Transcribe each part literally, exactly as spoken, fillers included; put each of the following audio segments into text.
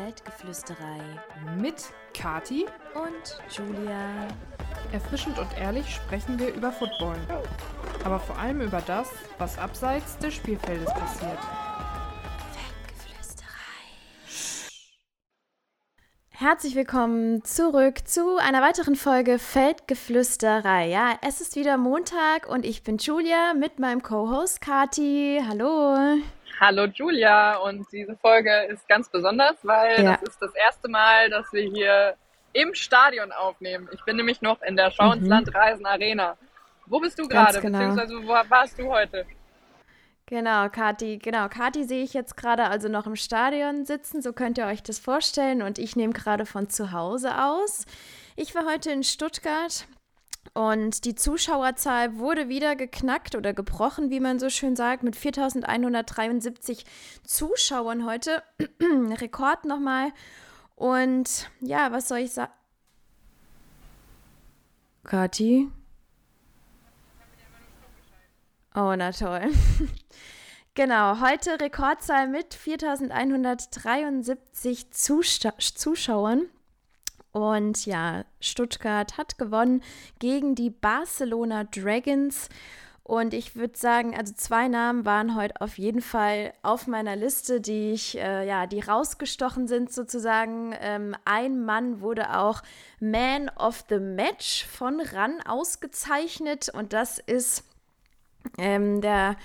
Feldgeflüsterei mit Kati und Julia. Erfrischend und ehrlich sprechen wir über Football, aber vor allem über das, was abseits des Spielfeldes passiert. Feldgeflüsterei. Herzlich willkommen zurück zu einer weiteren Folge Feldgeflüsterei. Ja, es ist wieder Montag und ich bin Julia mit meinem Co-Host Kati. Hallo. Hallo Julia, und diese Folge ist ganz besonders, weil Ja. das ist das erste Mal, dass wir hier im Stadion aufnehmen. Ich bin nämlich noch in der Schau ins Mhm. Land Reisen Arena. Wo bist du Ganz gerade, genau. beziehungsweise wo warst du heute? Genau, Kati, genau, Kati sehe ich jetzt gerade also noch im Stadion sitzen, so könnt ihr euch das vorstellen, und ich nehme gerade von zu Hause aus. Ich war heute in Stuttgart und die Zuschauerzahl wurde wieder geknackt oder gebrochen, wie man so schön sagt, mit viertausendeinhundertdreiundsiebzig Zuschauern heute. Rekord nochmal. Und ja, was soll ich sagen? Kati? Oh, na toll. Genau, heute Rekordzahl mit viertausendeinhundertdreiundsiebzig Zusta- Zuschauern. Und ja, Stuttgart hat gewonnen gegen die Barcelona Dragons. Und ich würde sagen, also zwei Namen waren heute auf jeden Fall auf meiner Liste, die ich, äh, ja, die rausgestochen sind sozusagen. Ähm, ein Mann wurde auch Man of the Match von R A N ausgezeichnet, und das ist ähm, der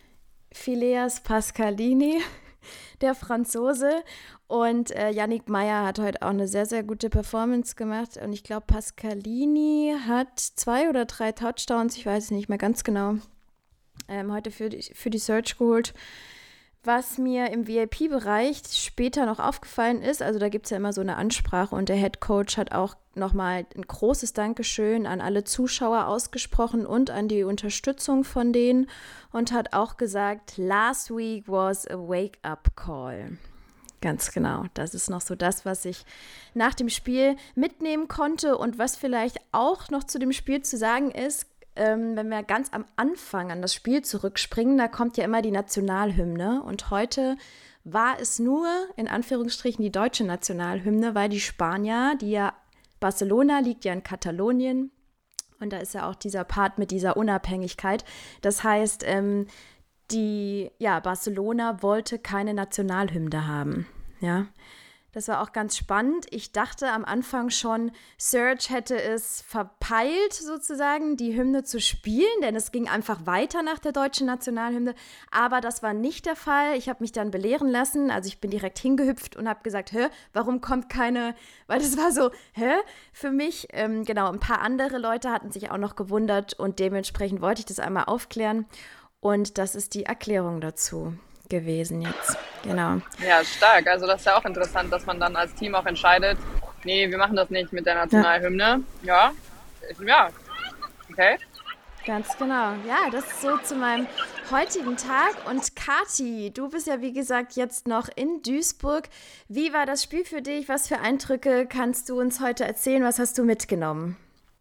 Phileas Pascalini, der Franzose. Und äh, Yannick Meyer hat heute auch eine sehr, sehr gute Performance gemacht. Und ich glaube, Pascalini hat zwei oder drei Touchdowns, ich weiß es nicht mehr ganz genau, ähm, heute für die, für die Search geholt. Was mir im V I P-Bereich später noch aufgefallen ist, also da gibt es ja immer so eine Ansprache, und der Head Coach hat auch nochmal ein großes Dankeschön an alle Zuschauer ausgesprochen und an die Unterstützung von denen, und hat auch gesagt, last week was a wake-up call. Ganz genau, das ist noch so das, was ich nach dem Spiel mitnehmen konnte, und was vielleicht auch noch zu dem Spiel zu sagen ist, ähm, wenn wir ganz am Anfang an das Spiel zurückspringen, da kommt ja immer die Nationalhymne, und heute war es nur, in Anführungsstrichen, die deutsche Nationalhymne, weil die Spanier, die ja, Barcelona liegt ja in Katalonien, und da ist ja auch dieser Part mit dieser Unabhängigkeit. Das heißt, ähm, die, ja, Barcelona wollte keine Nationalhymne haben, ja. Das war auch ganz spannend. Ich dachte am Anfang schon, Serge hätte es verpeilt, sozusagen, die Hymne zu spielen, denn es ging einfach weiter nach der deutschen Nationalhymne. Aber das war nicht der Fall. Ich habe mich dann belehren lassen. Also ich bin direkt hingehüpft und habe gesagt, hä, warum kommt keine, weil das war so, hä, für mich. Ähm, genau, ein paar andere Leute hatten sich auch noch gewundert, und dementsprechend wollte ich das einmal aufklären. Und das ist die Erklärung dazu gewesen jetzt, genau. Ja, stark. Also das ist ja auch interessant, dass man dann als Team auch entscheidet, nee, wir machen das nicht mit der Nationalhymne. Ja, ja, okay. Ganz genau. Ja, das ist so zu meinem heutigen Tag. Und Kati, du bist ja wie gesagt jetzt noch in Duisburg. Wie war das Spiel für dich? Was für Eindrücke kannst du uns heute erzählen? Was hast du mitgenommen?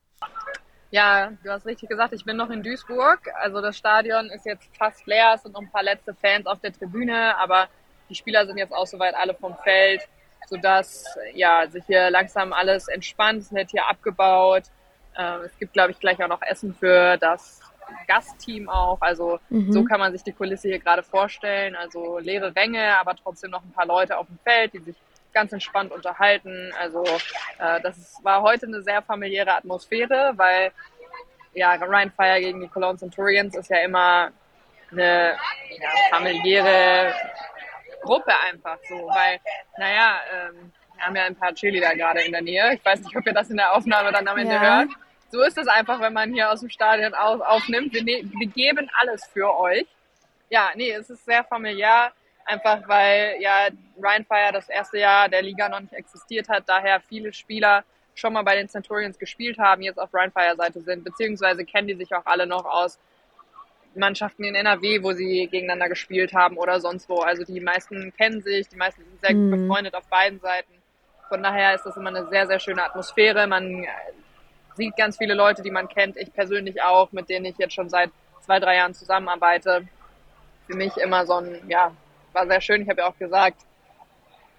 Ja, du hast richtig gesagt, ich bin noch in Duisburg. Also das Stadion ist jetzt fast leer, es sind noch ein paar letzte Fans auf der Tribüne, aber die Spieler sind jetzt auch soweit alle vom Feld, sodass ja, sich hier langsam alles entspannt, es wird hier abgebaut. Äh, es gibt, glaube ich, gleich auch noch Essen für das Gastteam auch. Also Mhm. so kann man sich die Kulisse hier gerade vorstellen. Also leere Ränge, aber trotzdem noch ein paar Leute auf dem Feld, die sich ganz entspannt unterhalten. Also äh, das ist, war heute eine sehr familiäre Atmosphäre, weil ja, Rhein Fire gegen die Cologne Centurions ist ja immer eine ja, familiäre Gruppe einfach so, weil, naja, ähm, wir haben ja ein paar Cheerleader gerade in der Nähe. Ich weiß nicht, ob ihr das in der Aufnahme dann am Ende Ja. hört. So ist es einfach, wenn man hier aus dem Stadion auf, aufnimmt. Wir, ne- wir geben alles für euch. Ja, nee, es ist sehr familiär. Einfach weil ja Rhein Fire das erste Jahr der Liga noch nicht existiert hat, daher viele Spieler schon mal bei den Centurions gespielt haben, jetzt auf Rhein Fire Seite sind, beziehungsweise kennen die sich auch alle noch aus Mannschaften in N R W, wo sie gegeneinander gespielt haben oder sonst wo. Also die meisten kennen sich, die meisten sind sehr gut Mhm. befreundet auf beiden Seiten. Von daher ist das immer eine sehr, sehr schöne Atmosphäre. Man sieht ganz viele Leute, die man kennt, ich persönlich auch, mit denen ich jetzt schon seit zwei, drei Jahren zusammenarbeite. Für mich immer so ein, ja, war sehr schön. Ich habe ja auch gesagt,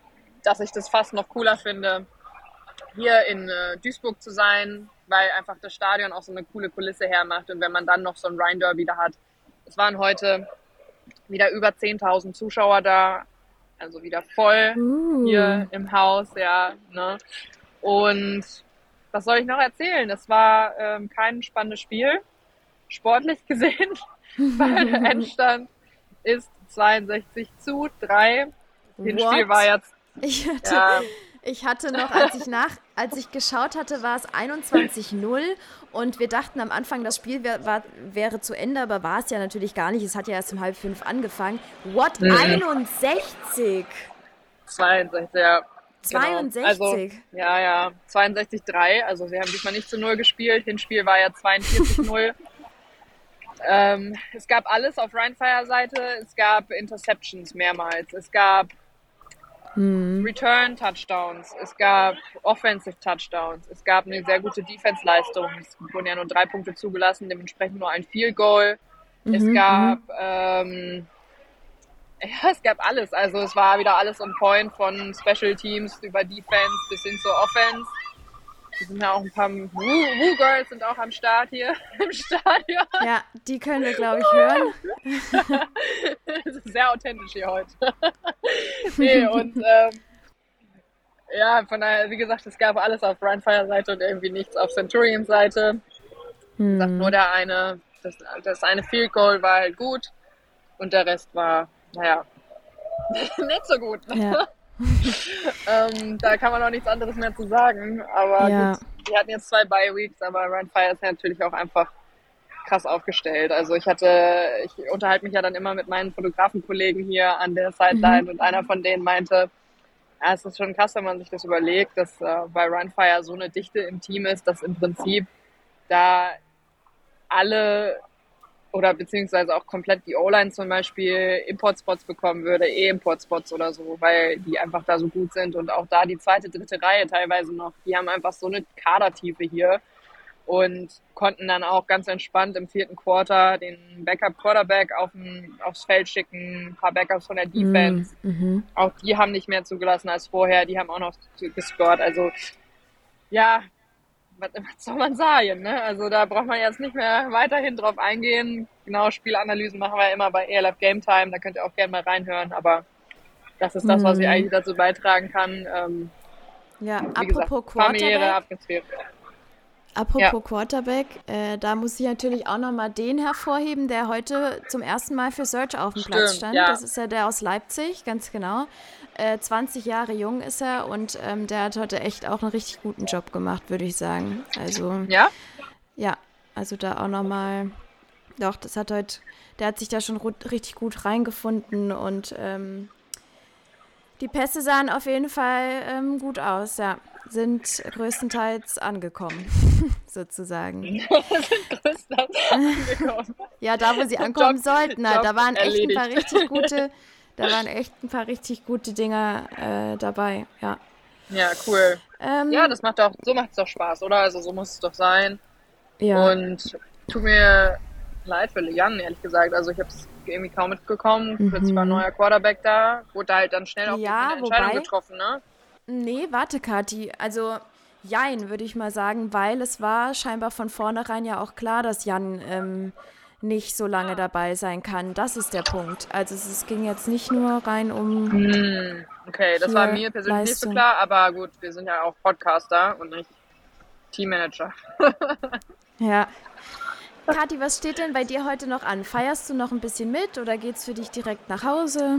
dass ich das fast noch cooler finde, hier in äh, Duisburg zu sein, weil einfach das Stadion auch so eine coole Kulisse hermacht und wenn man dann noch so ein Rhein-Derby da hat. Es waren heute wieder über zehntausend Zuschauer da, also wieder voll Uh. hier im Haus, ja. Ne? Und was soll ich noch erzählen? Es war ähm, kein spannendes Spiel, sportlich gesehen, weil der Endstand ist zweiundsechzig zu drei. Hinspiel What? war jetzt, Ich hatte, ja, ich hatte noch, als ich nach, als ich geschaut hatte, war es einundzwanzig null und wir dachten am Anfang, das Spiel wär, war, wäre zu Ende, aber war es ja natürlich gar nicht. Es hat ja erst um halb fünf angefangen. What? Mhm. einundsechzig? zweiundsechzig, ja. zweiundsechzig? Genau. Also, ja, ja, zweiundsechzig drei. Also sie haben diesmal nicht zu null gespielt. Hinspiel war ja zweiundvierzig null. ähm, es gab alles auf Rheinfire-Seite. Es gab Interceptions mehrmals. Es gab Hm. Return-Touchdowns. Es gab Offensive-Touchdowns. Es gab eine sehr gute Defense-Leistung. Es wurden ja nur drei Punkte zugelassen, dementsprechend nur ein Field Goal. Es Mhm, gab, ähm, ja, es gab alles. Also es war wieder alles on point von Special Teams über Defense bis hin zur Offense. Es sind ja auch ein paar Woo-Girls sind auch am Start hier im Stadion. Ja, die können wir, glaube ich, hören. Es ist sehr authentisch hier heute. Nee, und ähm, ja, von daher, wie gesagt, es gab alles auf Rheinfire-Seite und irgendwie nichts auf Centurion-Seite. Wie gesagt, nur der eine, das, das eine Field Goal war halt gut und der Rest war, naja, nicht so gut. Ja. ähm, da kann man auch nichts anderes mehr zu sagen. Aber Ja. gut, die hatten jetzt zwei Bye-Weeks, aber Rheinfire ist ja natürlich auch einfach krass aufgestellt. Also ich hatte, ich unterhalte mich ja dann immer mit meinen Fotografenkollegen hier an der Sideline Mhm. und einer von denen meinte, ja, es ist schon krass, wenn man sich das überlegt, dass äh, bei Rheinfire so eine Dichte im Team ist, dass im Prinzip da alle oder beziehungsweise auch komplett die O-Line zum Beispiel Importspots bekommen würde, E-Importspots oder so, weil die einfach da so gut sind und auch da die zweite, dritte Reihe teilweise noch, die haben einfach so eine Kadertiefe hier und konnten dann auch ganz entspannt im vierten Quarter den Backup-Quarterback auf den, aufs Feld schicken, ein paar Backups von der Defense. Mhm. Auch die haben nicht mehr zugelassen als vorher, die haben auch noch gescored. Also ja, was, was soll man sagen, ne? Also da braucht man jetzt nicht mehr weiterhin drauf eingehen. Genau, Spielanalysen machen wir immer bei E L F Game Time, da könnt ihr auch gerne mal reinhören, aber das ist das, was ich Mhm. eigentlich dazu beitragen kann. Ähm, Ja, wie gesagt, apropos familiäre Quarterback. Atmosphäre. Apropos Quarterback, äh, da muss ich natürlich auch nochmal den hervorheben, der heute zum ersten Mal für Search auf dem Stimmt, Platz stand. ja. Das ist ja der aus Leipzig, ganz genau. Äh, zwanzig Jahre jung ist er und ähm, der hat heute echt auch einen richtig guten Job gemacht, würde ich sagen. Also, Ja? ja, also da auch nochmal, doch, das hat heute, der hat sich da schon ru- richtig gut reingefunden und ähm, die Pässe sahen auf jeden Fall ähm, gut aus, ja. Sind größtenteils angekommen, sozusagen. Größtenteils angekommen. Ja, da, wo sie ankommen Job- sollten, halt, da Job waren echt ein paar erledigt. richtig gute, da waren echt ein paar richtig gute Dinger äh, dabei, ja. Ja, cool. Ähm, Ja, das macht doch, so macht es doch Spaß, oder? Also so muss es doch sein. ja. Und tut mir leid für Jan, ehrlich gesagt. Also ich habe es irgendwie kaum mitgekommen. Mhm. Plötzlich war ein neuer Quarterback da. Wurde halt dann schnell auch Ja, eine Entscheidung wobei- getroffen, ne? Nee, warte, Kathi. Also, jein, würde ich mal sagen, weil es war scheinbar von vornherein ja auch klar, dass Jan ähm, nicht so lange dabei sein kann. Das ist der Punkt. Also, es, es ging jetzt nicht nur rein um. Hm, okay, das war Für mir persönlich nicht so Leistung. klar, aber gut, wir sind ja auch Podcaster und nicht Teammanager. Ja. Kathi, was steht denn bei dir heute noch an? Feierst du noch ein bisschen mit oder geht's für dich direkt nach Hause?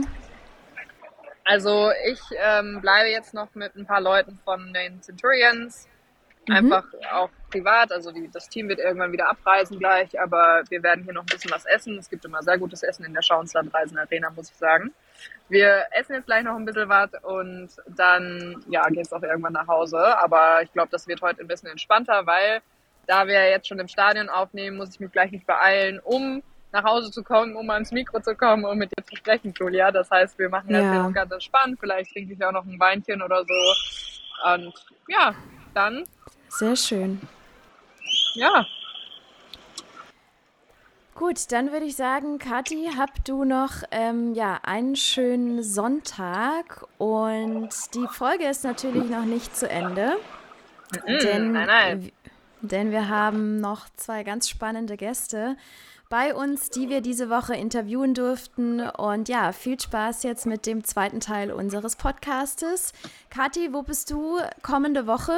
Also ich ähm, bleibe jetzt noch mit ein paar Leuten von den Centurions, Mhm. einfach auch privat. Also die, das Team wird irgendwann wieder abreisen gleich, aber wir werden hier noch ein bisschen was essen. Es gibt immer sehr gutes Essen in der Schauensland-Reisen Arena, muss ich sagen. Wir essen jetzt gleich noch ein bisschen was und dann ja, geht es auch irgendwann nach Hause. Aber ich glaube, das wird heute ein bisschen entspannter, weil da wir jetzt schon im Stadion aufnehmen, muss ich mich gleich nicht beeilen, um nach Hause zu kommen, um ans Mikro zu kommen, um mit dir zu sprechen, Julia. Das heißt, wir machen das Ja. jetzt ganz entspannt. Vielleicht trinke ich auch noch ein Weinchen oder so. Und ja, dann, Sehr schön. ja, Gut, dann würde ich sagen, Kathi, hab du noch ähm, ja, einen schönen Sonntag und die Folge ist natürlich noch nicht zu Ende, Mhm, denn, nein, nein. denn wir haben noch zwei ganz spannende Gäste bei uns, die wir diese Woche interviewen durften. Und ja, viel Spaß jetzt mit dem zweiten Teil unseres Podcastes. Kathi, wo bist du kommende Woche?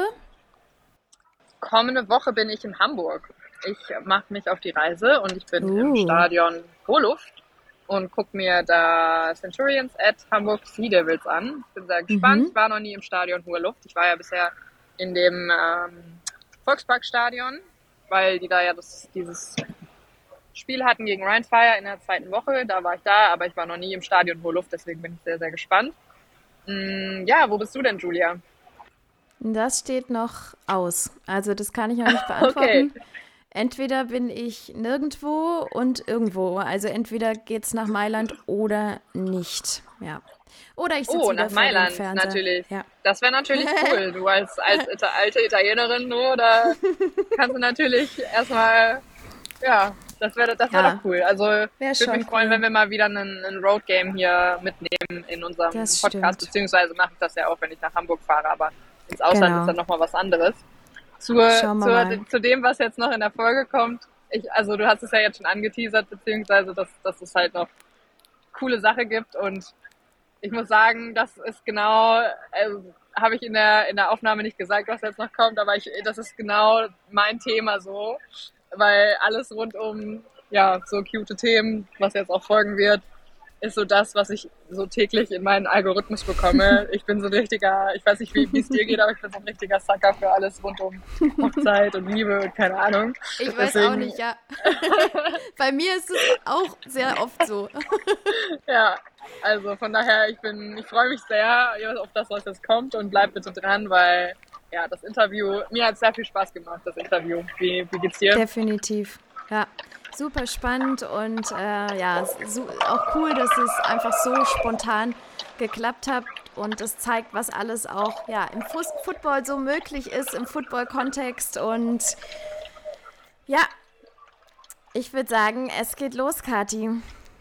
Kommende Woche bin ich in Hamburg. Ich mache mich auf die Reise und ich bin Uh. im Stadion Hohe Luft und gucke mir da Centurions at Hamburg Sea Devils an. Ich bin sehr gespannt. Mhm. Ich war noch nie im Stadion Hohe Luft. Ich war ja bisher in dem ähm, Volksparkstadion, weil die da ja das, dieses Spiel hatten gegen Rheinfire in der zweiten Woche. Da war ich da, aber ich war noch nie im Stadion Hohe Luft, deswegen bin ich sehr, sehr gespannt. Mm, ja, wo bist du denn, Julia? Das steht noch aus. Also das kann ich noch nicht beantworten. Okay. Entweder bin ich nirgendwo und irgendwo. Also entweder geht's nach Mailand oder nicht. Ja. Oder ich sitze Oh, wieder nach vor dem Mailand, Fernseher. natürlich. Ja. Das wäre natürlich cool. Du als, als Ita- alte Italienerin, nur, da kannst du natürlich erstmal, ja, das wäre das wär Ja. doch cool. Also Wär würde schon mich freuen, cool. wenn wir mal wieder einen, einen Road-Game hier mitnehmen in unserem Das Podcast, stimmt. beziehungsweise mache ich das ja auch, wenn ich nach Hamburg fahre, aber ins Ausland Genau. ist dann nochmal was anderes. Zur, Schauen wir mal. zur, zu dem, was jetzt noch in der Folge kommt, ich, also du hast es ja jetzt schon angeteasert, beziehungsweise dass, dass es halt noch coole Sache gibt und ich muss sagen, das ist genau, also, habe ich in der, in der Aufnahme nicht gesagt, was jetzt noch kommt, aber ich, das ist genau mein Thema so, weil alles rund um, ja, so cute Themen, was jetzt auch folgen wird, ist so das, was ich so täglich in meinen Algorithmus bekomme. Ich bin so ein richtiger, ich weiß nicht, wie wie es dir geht, aber ich bin so ein richtiger Sucker für alles rund um Hochzeit und Liebe und keine Ahnung. Ich weiß Deswegen- auch nicht, ja. Bei mir ist es auch sehr oft so. Ja, also von daher, ich bin, ich freue mich sehr auf das, was jetzt kommt und bleib bitte dran, weil ja, das Interview, mir hat sehr viel Spaß gemacht, das Interview. Wie, wie geht's dir? Definitiv. Ja, super spannend und äh, ja, so, auch cool, dass es einfach so spontan geklappt hat und es zeigt, was alles auch ja, im Fuß Football so möglich ist, im Football-Kontext und ja, ich würde sagen, es geht los, Kathi.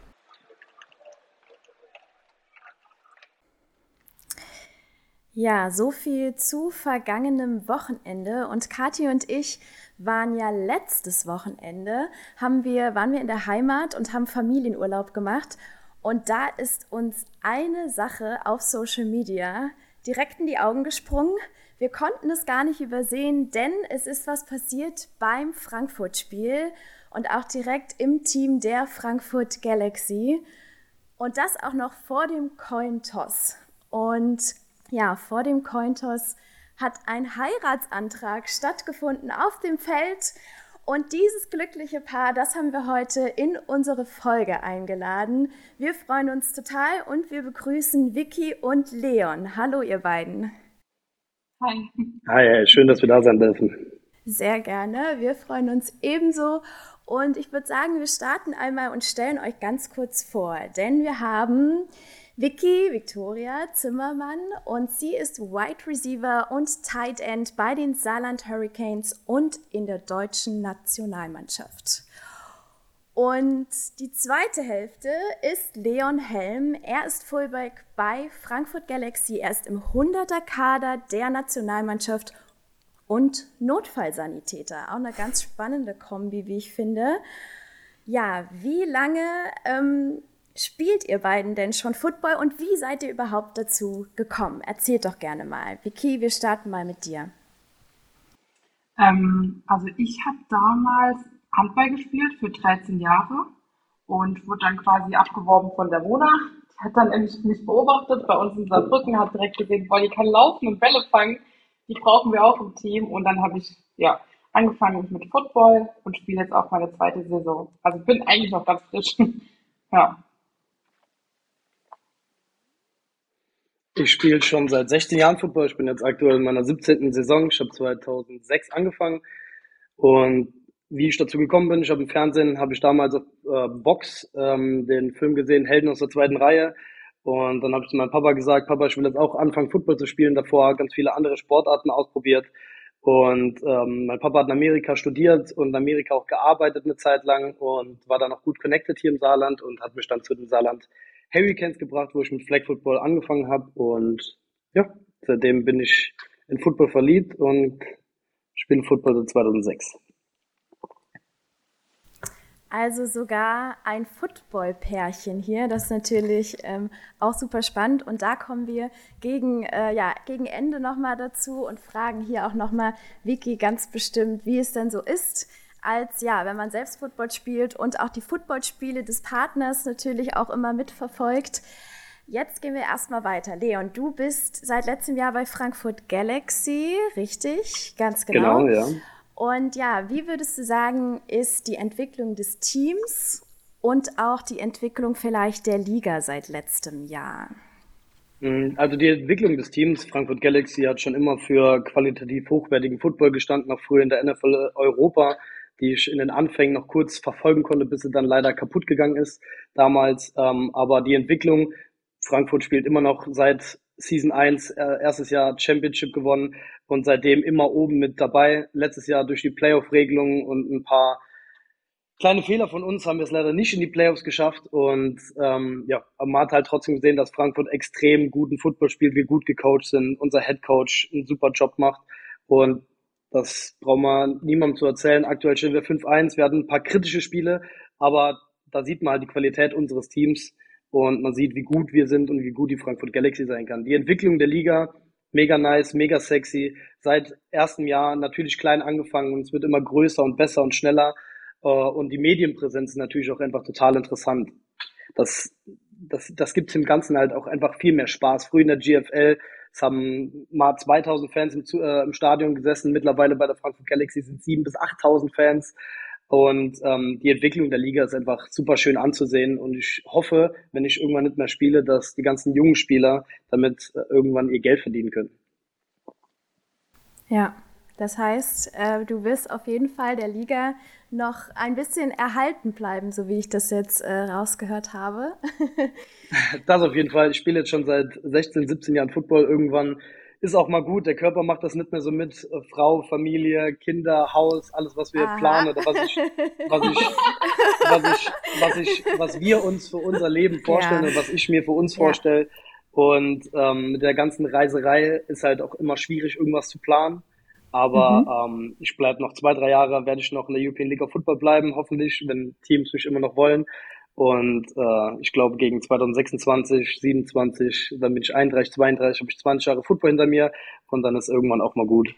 Ja, so viel zu vergangenem Wochenende und Kathi und ich waren ja letztes Wochenende, haben wir, waren wir in der Heimat und haben Familienurlaub gemacht und da ist uns eine Sache auf Social Media direkt in die Augen gesprungen. Wir konnten es gar nicht übersehen, denn es ist was passiert beim Frankfurt-Spiel und auch direkt im Team der Frankfurt Galaxy und das auch noch vor dem Cointoss. Und ja, vor dem Cointoss hat ein Heiratsantrag stattgefunden auf dem Feld und dieses glückliche Paar, das haben wir heute in unsere Folge eingeladen. Wir freuen uns total und wir begrüßen Vicky und Leon. Hallo ihr beiden. Hi. Hi, schön, dass wir da sein dürfen. Sehr gerne, wir freuen uns ebenso und ich würde sagen, wir starten einmal und stellen euch ganz kurz vor, denn wir haben Vicky Victoria Zimmermann und sie ist Wide Receiver und Tight End bei den Saarland Hurricanes und in der deutschen Nationalmannschaft. Und die zweite Hälfte ist Leon Helm. Er ist Fullback bei Frankfurt Galaxy. Er ist im hunderter-Kader der Nationalmannschaft und Notfallsanitäter. Auch eine ganz spannende Kombi, wie ich finde. Ja, wie lange ähm, spielt ihr beiden denn schon Football und wie seid ihr überhaupt dazu gekommen? Erzählt doch gerne mal. Vicky, wir starten mal mit dir. Ähm, also ich habe damals Handball gespielt für dreizehn Jahre und wurde dann quasi abgeworben von der Mona. Die hat dann endlich mich beobachtet bei uns in Saarbrücken, hat direkt gesehen, boah, die kann laufen und Bälle fangen, die brauchen wir auch im Team. Und dann habe ich ja angefangen mit Football und spiele jetzt auch meine zweite Saison. Also bin eigentlich noch ganz frisch. Ja. Ich spiele schon seit sechzehn Jahren Football. Ich bin jetzt aktuell in meiner siebzehnten Saison. Ich habe zweitausendsechs angefangen. Und wie ich dazu gekommen bin, ich habe im Fernsehen, habe ich damals auf äh, Box ähm, den Film gesehen, Helden aus der zweiten Reihe. Und dann habe ich zu meinem Papa gesagt, Papa, ich will jetzt auch anfangen, Football zu spielen. Davor ganz viele andere Sportarten ausprobiert. Und ähm, mein Papa hat in Amerika studiert und in Amerika auch gearbeitet eine Zeit lang und war dann auch gut connected hier im Saarland und hat mich dann zu den Saarland Hurricanes gebracht, wo ich mit Flag Football angefangen habe. Und ja, seitdem bin ich in Football verliebt und spiele Football seit zweitausendsechs. Also sogar ein Football-Pärchen hier, das ist natürlich ähm, auch super spannend. Und da kommen wir gegen, äh, ja, gegen Ende nochmal dazu und fragen hier auch nochmal Vicky ganz bestimmt, wie es denn so ist, als, ja, wenn man selbst Football spielt und auch die Footballspiele des Partners natürlich auch immer mitverfolgt. Jetzt gehen wir erstmal weiter. Leon, du bist seit letztem Jahr bei Frankfurt Galaxy, richtig? Ganz genau. Genau, ja. Und ja, wie würdest du sagen, ist die Entwicklung des Teams und auch die Entwicklung vielleicht der Liga seit letztem Jahr? Mm, Also die Entwicklung des Teams, Frankfurt Galaxy hat schon immer für qualitativ hochwertigen Football gestanden, auch früher in der N F L Europa, die ich in den Anfängen noch kurz verfolgen konnte, bis sie dann leider kaputt gegangen ist damals. Ähm, aber die Entwicklung, Frankfurt spielt immer noch seit Season eins, äh, erstes Jahr Championship gewonnen und seitdem immer oben mit dabei. Letztes Jahr durch die Playoff-Regelungen und ein paar kleine Fehler von uns haben wir es leider nicht in die Playoffs geschafft. Und ähm, ja, aber man hat halt trotzdem gesehen, dass Frankfurt extrem guten Football spielt, wir gut gecoacht sind, unser Head Coach einen super Job macht. Und das braucht man niemandem zu erzählen. Aktuell stehen wir fünf eins, wir hatten ein paar kritische Spiele, aber da sieht man halt die Qualität unseres Teams und man sieht, wie gut wir sind und wie gut die Frankfurt Galaxy sein kann. Die Entwicklung der Liga, mega nice, mega sexy. Seit erstem Jahr natürlich klein angefangen und es wird immer größer und besser und schneller. Äh, Und die Medienpräsenz ist natürlich auch einfach total interessant. Das, das, das gibt dem Ganzen halt auch einfach viel mehr Spaß. Früher in der G F L, es haben mal zweitausend Fans im, Zu- äh, im Stadion gesessen. Mittlerweile bei der Frankfurt Galaxy sind siebentausend bis achttausend Fans. Und ähm, die Entwicklung der Liga ist einfach super schön anzusehen. Und ich hoffe, wenn ich irgendwann nicht mehr spiele, dass die ganzen jungen Spieler damit äh, irgendwann ihr Geld verdienen können. Ja, das heißt, äh, du wirst auf jeden Fall der Liga noch ein bisschen erhalten bleiben, so wie ich das jetzt äh, rausgehört habe. Das auf jeden Fall. Ich spiele jetzt schon seit sechzehn, siebzehn Jahren Football. Irgendwann ist auch mal gut. Der Körper macht das nicht mehr so mit. Äh, Frau, Familie, Kinder, Haus, alles, was wir Aha. planen oder was ich, was ich, was ich, was ich, was wir uns für unser Leben vorstellen Ja, und was ich mir für uns ja. vorstelle. Und ähm, mit der ganzen Reiserei ist halt auch immer schwierig, irgendwas zu planen. Mhm. Aber ähm, ich bleibe noch zwei, drei Jahre, werde ich noch in der European League of Football bleiben, hoffentlich, wenn Teams mich immer noch wollen. Und äh, ich glaube, gegen zwanzig sechsundzwanzig, siebenundzwanzig, dann bin ich einunddreißig, zweiunddreißig, habe ich zwanzig Jahre Football hinter mir und dann ist irgendwann auch mal gut.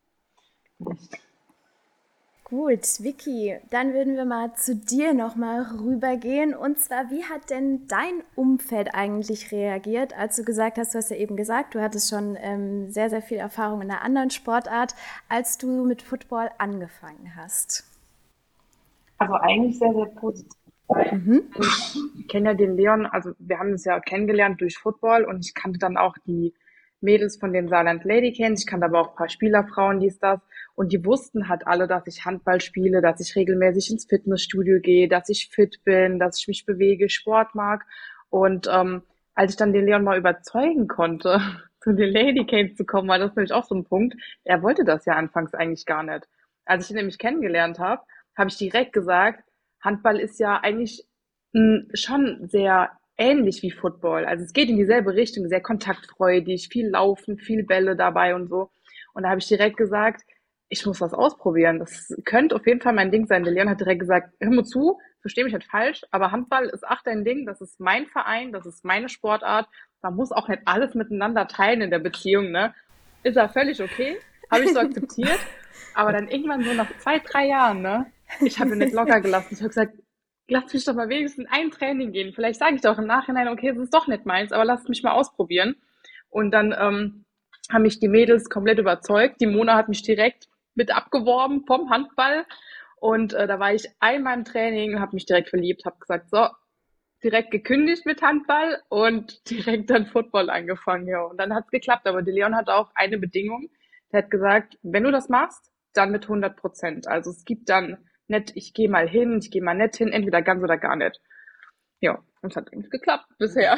Gut, Vicky, dann würden wir mal zu dir nochmal rübergehen. Und zwar, wie hat denn dein Umfeld eigentlich reagiert, als du gesagt hast, du hast ja eben gesagt, du hattest schon ähm, sehr, sehr viel Erfahrung in einer anderen Sportart, als du mit Football angefangen hast? Also eigentlich sehr, sehr positiv. Weil Mhm. ich kenne ja den Leon, also wir haben uns ja kennengelernt durch Football und ich kannte dann auch die Mädels von den Saarland Ladycans, ich kannte aber auch ein paar Spielerfrauen, dies, das. Und die wussten halt alle, dass ich Handball spiele, dass ich regelmäßig ins Fitnessstudio gehe, dass ich fit bin, dass ich mich bewege, Sport mag. Und ähm, als ich dann den Leon mal überzeugen konnte, zu den Ladycans zu kommen, war das nämlich auch so ein Punkt. Er wollte das ja anfangs eigentlich gar nicht. Als ich ihn nämlich kennengelernt habe, habe ich direkt gesagt, Handball ist ja eigentlich mh, schon sehr ähnlich wie Football. Also es geht in dieselbe Richtung, sehr kontaktfreudig, viel Laufen, viel Bälle dabei und so. Und da habe ich direkt gesagt, ich muss was ausprobieren. Das könnte auf jeden Fall mein Ding sein. Der Leon hat direkt gesagt, hör mir zu, versteh mich nicht falsch, aber Handball ist auch dein Ding, das ist mein Verein, das ist meine Sportart. Man muss auch nicht alles miteinander teilen in der Beziehung, ne? Ist ja völlig okay, habe ich so akzeptiert. Aber dann irgendwann so nach zwei, drei Jahren, ne? Ich habe ihn nicht locker gelassen. Ich habe gesagt, lass mich doch mal wenigstens ein Training gehen. Vielleicht sage ich doch im Nachhinein, okay, es ist doch nicht meins, aber lasst mich mal ausprobieren. Und dann ähm, haben mich die Mädels komplett überzeugt. Die Mona hat mich direkt mit abgeworben vom Handball. Und äh, da war ich einmal im Training, habe mich direkt verliebt, habe gesagt, so, direkt gekündigt mit Handball und direkt dann Football angefangen. Ja. Und dann hat's geklappt. Aber der Leon hat auch eine Bedingung. Der hat gesagt, wenn du das machst, dann mit hundert Prozent. Also es gibt dann nicht, ich gehe mal hin, ich gehe mal nicht hin, entweder ganz oder gar nicht. ja, und es hat eigentlich geklappt bisher.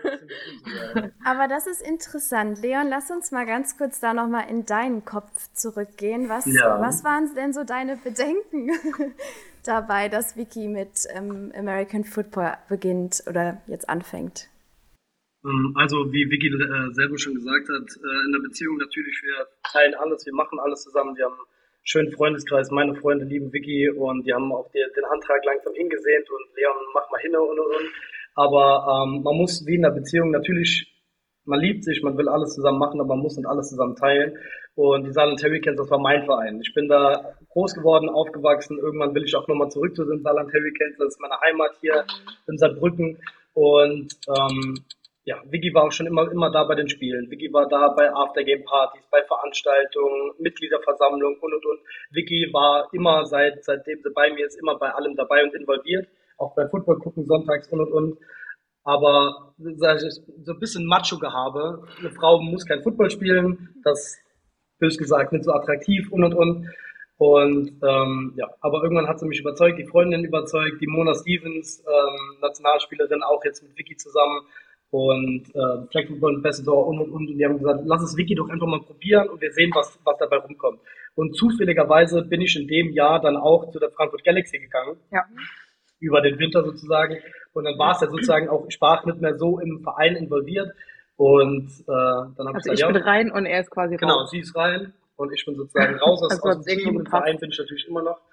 Aber das ist interessant. Leon, lass uns mal ganz kurz da nochmal in deinen Kopf zurückgehen. Was, Ja. was waren denn so deine Bedenken dabei, dass Vicky mit ähm, American Football beginnt oder jetzt anfängt? Ähm, Also, wie Vicky äh, selber schon gesagt hat, äh, in der Beziehung natürlich, wir teilen alles, wir machen alles zusammen, wir haben einen schönen Freundeskreis, meine Freunde lieben Vicky und die haben auch die, den Antrag langsam hingesehnt und Leon, mach mal hin und und und. Aber ähm, man muss wie in der Beziehung natürlich, man liebt sich, man will alles zusammen machen, aber man muss nicht alles zusammen teilen. Und die Saarland Hurricanes, das war mein Verein. Ich bin da groß geworden, aufgewachsen. Irgendwann will ich auch nochmal zurück zu den Saarland Hurricanes. Das ist meine Heimat hier in Saarbrücken. Und ähm, ja, Vicky war auch schon immer immer da bei den Spielen. Vicky war da bei Aftergame-Partys, bei Veranstaltungen, Mitgliederversammlungen und und und. Vicky war immer, seit seitdem sie bei mir ist, immer bei allem dabei und involviert. Auch beim Football gucken sonntags und und und. Aber sag ich, so ein bisschen Macho-Gehabe. Eine Frau muss kein Football spielen. Das, bös gesagt, nicht so attraktiv und und und. Und ähm, ja, aber irgendwann hat sie mich überzeugt, die Freundin überzeugt, die Mona Stevens, ähm, Nationalspielerin, auch jetzt mit Vicky zusammen und äh, Flag Football Ambassador und und und. Und die haben gesagt, lass es Vicky doch einfach mal probieren und wir sehen, was was dabei rumkommt. Und zufälligerweise bin ich in dem Jahr dann auch zu der Frankfurt Galaxy gegangen. Ja. Über den Winter sozusagen. Und dann war es ja sozusagen auch, ich war nicht mehr so im Verein involviert. Und äh, dann habe Also ich ich gesagt, bin ja, rein und er ist quasi genau, raus. sie ist rein und ich bin sozusagen raus aus, Also aus hat's dem irgendwo Team. Im gepasst. Verein bin ich natürlich immer noch.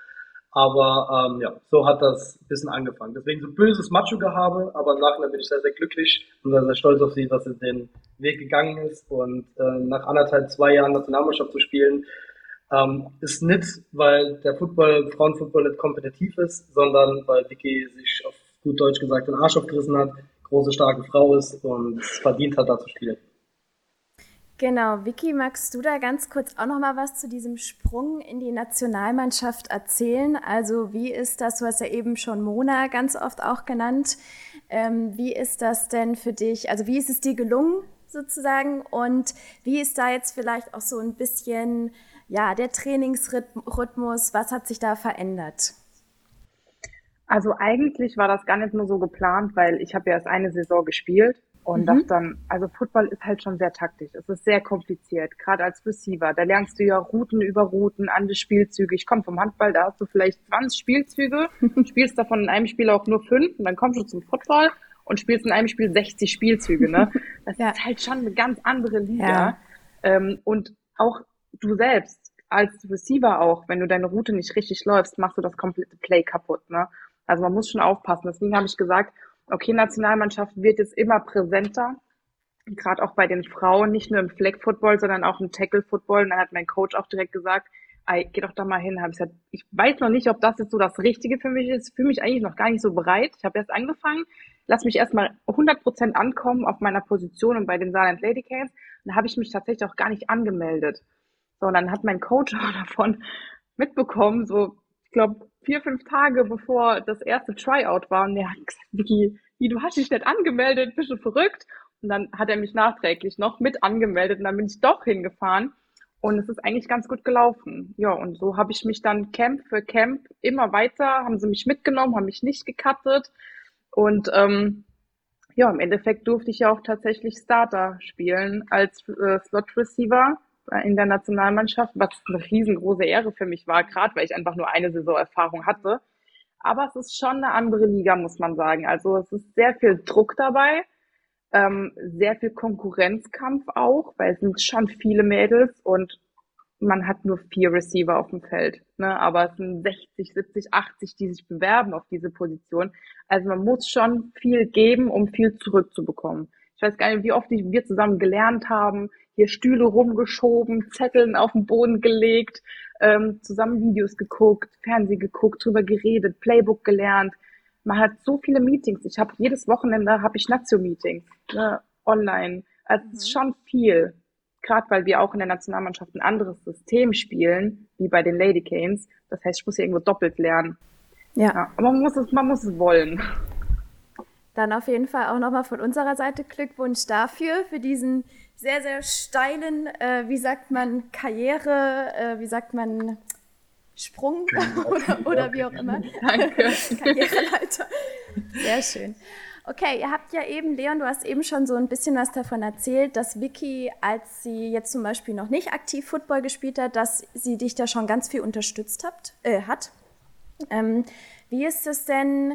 Aber ähm, ja, so hat das ein bisschen angefangen. Deswegen so böses Macho-Gehabe, aber im Nachhinein bin ich sehr, sehr glücklich und sehr, sehr stolz auf sie, dass sie den Weg gegangen ist. Und äh, nach anderthalb, zwei Jahren Nationalmannschaft zu spielen, ähm, ist nicht, weil der Football, Frauenfootball nicht kompetitiv ist, sondern weil Vicky sich auf gut Deutsch gesagt den Arsch aufgerissen hat, große, starke Frau ist und es verdient hat, da zu spielen. Genau, Vicky, magst du da ganz kurz auch noch mal was zu diesem Sprung in die Nationalmannschaft erzählen? Also wie ist das, du hast ja eben schon Mona ganz oft auch genannt, ähm, wie ist das denn für dich, also wie ist es dir gelungen sozusagen und wie ist da jetzt vielleicht auch so ein bisschen, ja, der Trainingsrhythmus, was hat sich da verändert? Also eigentlich war das gar nicht nur so geplant, weil ich habe ja erst eine Saison gespielt und Mhm. das dann, also Football ist halt schon sehr taktisch. Es ist sehr kompliziert, gerade als Receiver. Da lernst du ja Routen über Routen, andere Spielzüge. Ich komme vom Handball, da hast du vielleicht zwanzig Spielzüge, spielst davon in einem Spiel auch nur fünf und dann kommst du zum Football und spielst in einem Spiel sechzig Spielzüge, ne? Das Ja. ist halt schon eine ganz andere Liga. Ja. Ähm, und auch du selbst als Receiver auch, wenn du deine Route nicht richtig läufst, machst du das komplette Play kaputt, ne? Also man muss schon aufpassen. Deswegen habe ich gesagt, okay, Nationalmannschaft wird jetzt immer präsenter, gerade auch bei den Frauen, nicht nur im Flag Football, sondern auch im Tackle Football. Und dann hat mein Coach auch direkt gesagt, ey, geh doch da mal hin. Habe ich gesagt, ich weiß noch nicht, ob das jetzt so das Richtige für mich ist. Ich fühle mich eigentlich noch gar nicht so bereit. Ich habe erst angefangen, lass mich erstmal hundert Prozent ankommen auf meiner Position und bei den Saarland Lady Canes. Und da habe ich mich tatsächlich auch gar nicht angemeldet. So, und dann hat mein Coach auch davon mitbekommen, so, ich glaube, vier, fünf Tage bevor das erste Tryout war. Und der hat gesagt, Vicky, wie, du hast dich nicht angemeldet, bist du verrückt? Und dann hat er mich nachträglich noch mit angemeldet und dann bin ich doch hingefahren. Und es ist eigentlich ganz gut gelaufen. Ja, und so habe ich mich dann Camp für Camp immer weiter, haben sie mich mitgenommen, haben mich nicht gecuttet. Und ähm, ja, im Endeffekt durfte ich ja auch tatsächlich Starter spielen als äh, Slot Receiver in der Nationalmannschaft, was eine riesengroße Ehre für mich war, gerade weil ich einfach nur eine Saisonerfahrung hatte. Aber es ist schon eine andere Liga, muss man sagen. Also es ist sehr viel Druck dabei, ähm, sehr viel Konkurrenzkampf auch, weil es sind schon viele Mädels und man hat nur vier Receiver auf dem Feld, ne? Aber es sind sechzig, siebzig, achtzig, die sich bewerben auf diese Position. Also man muss schon viel geben, um viel zurückzubekommen. Ich weiß gar nicht, wie oft wir zusammen gelernt haben, hier Stühle rumgeschoben, Zetteln auf den Boden gelegt, ähm, zusammen Videos geguckt, Fernsehen geguckt, drüber geredet, Playbook gelernt. Man hat so viele Meetings. Ich habe jedes Wochenende habe ich Nazio-Meetings, ne, online. Also es ist schon viel. Gerade weil wir auch in der Nationalmannschaft ein anderes System spielen, wie bei den Lady Canes. Das heißt, ich muss hier irgendwo doppelt lernen. Ja. Ja, aber man muss es, man muss es wollen. Dann auf jeden Fall auch nochmal von unserer Seite Glückwunsch dafür, für diesen sehr, sehr steilen, äh, wie sagt man, Karriere, äh, wie sagt man, Sprung Genau. oder, oder wie auch immer. Danke. Karriereleiter. Sehr schön. Okay, ihr habt ja eben, Leon, du hast eben schon so ein bisschen was davon erzählt, dass Vicky, als sie jetzt zum Beispiel noch nicht aktiv Football gespielt hat, dass sie dich da schon ganz viel unterstützt habt, äh, hat. Ähm, wie ist es denn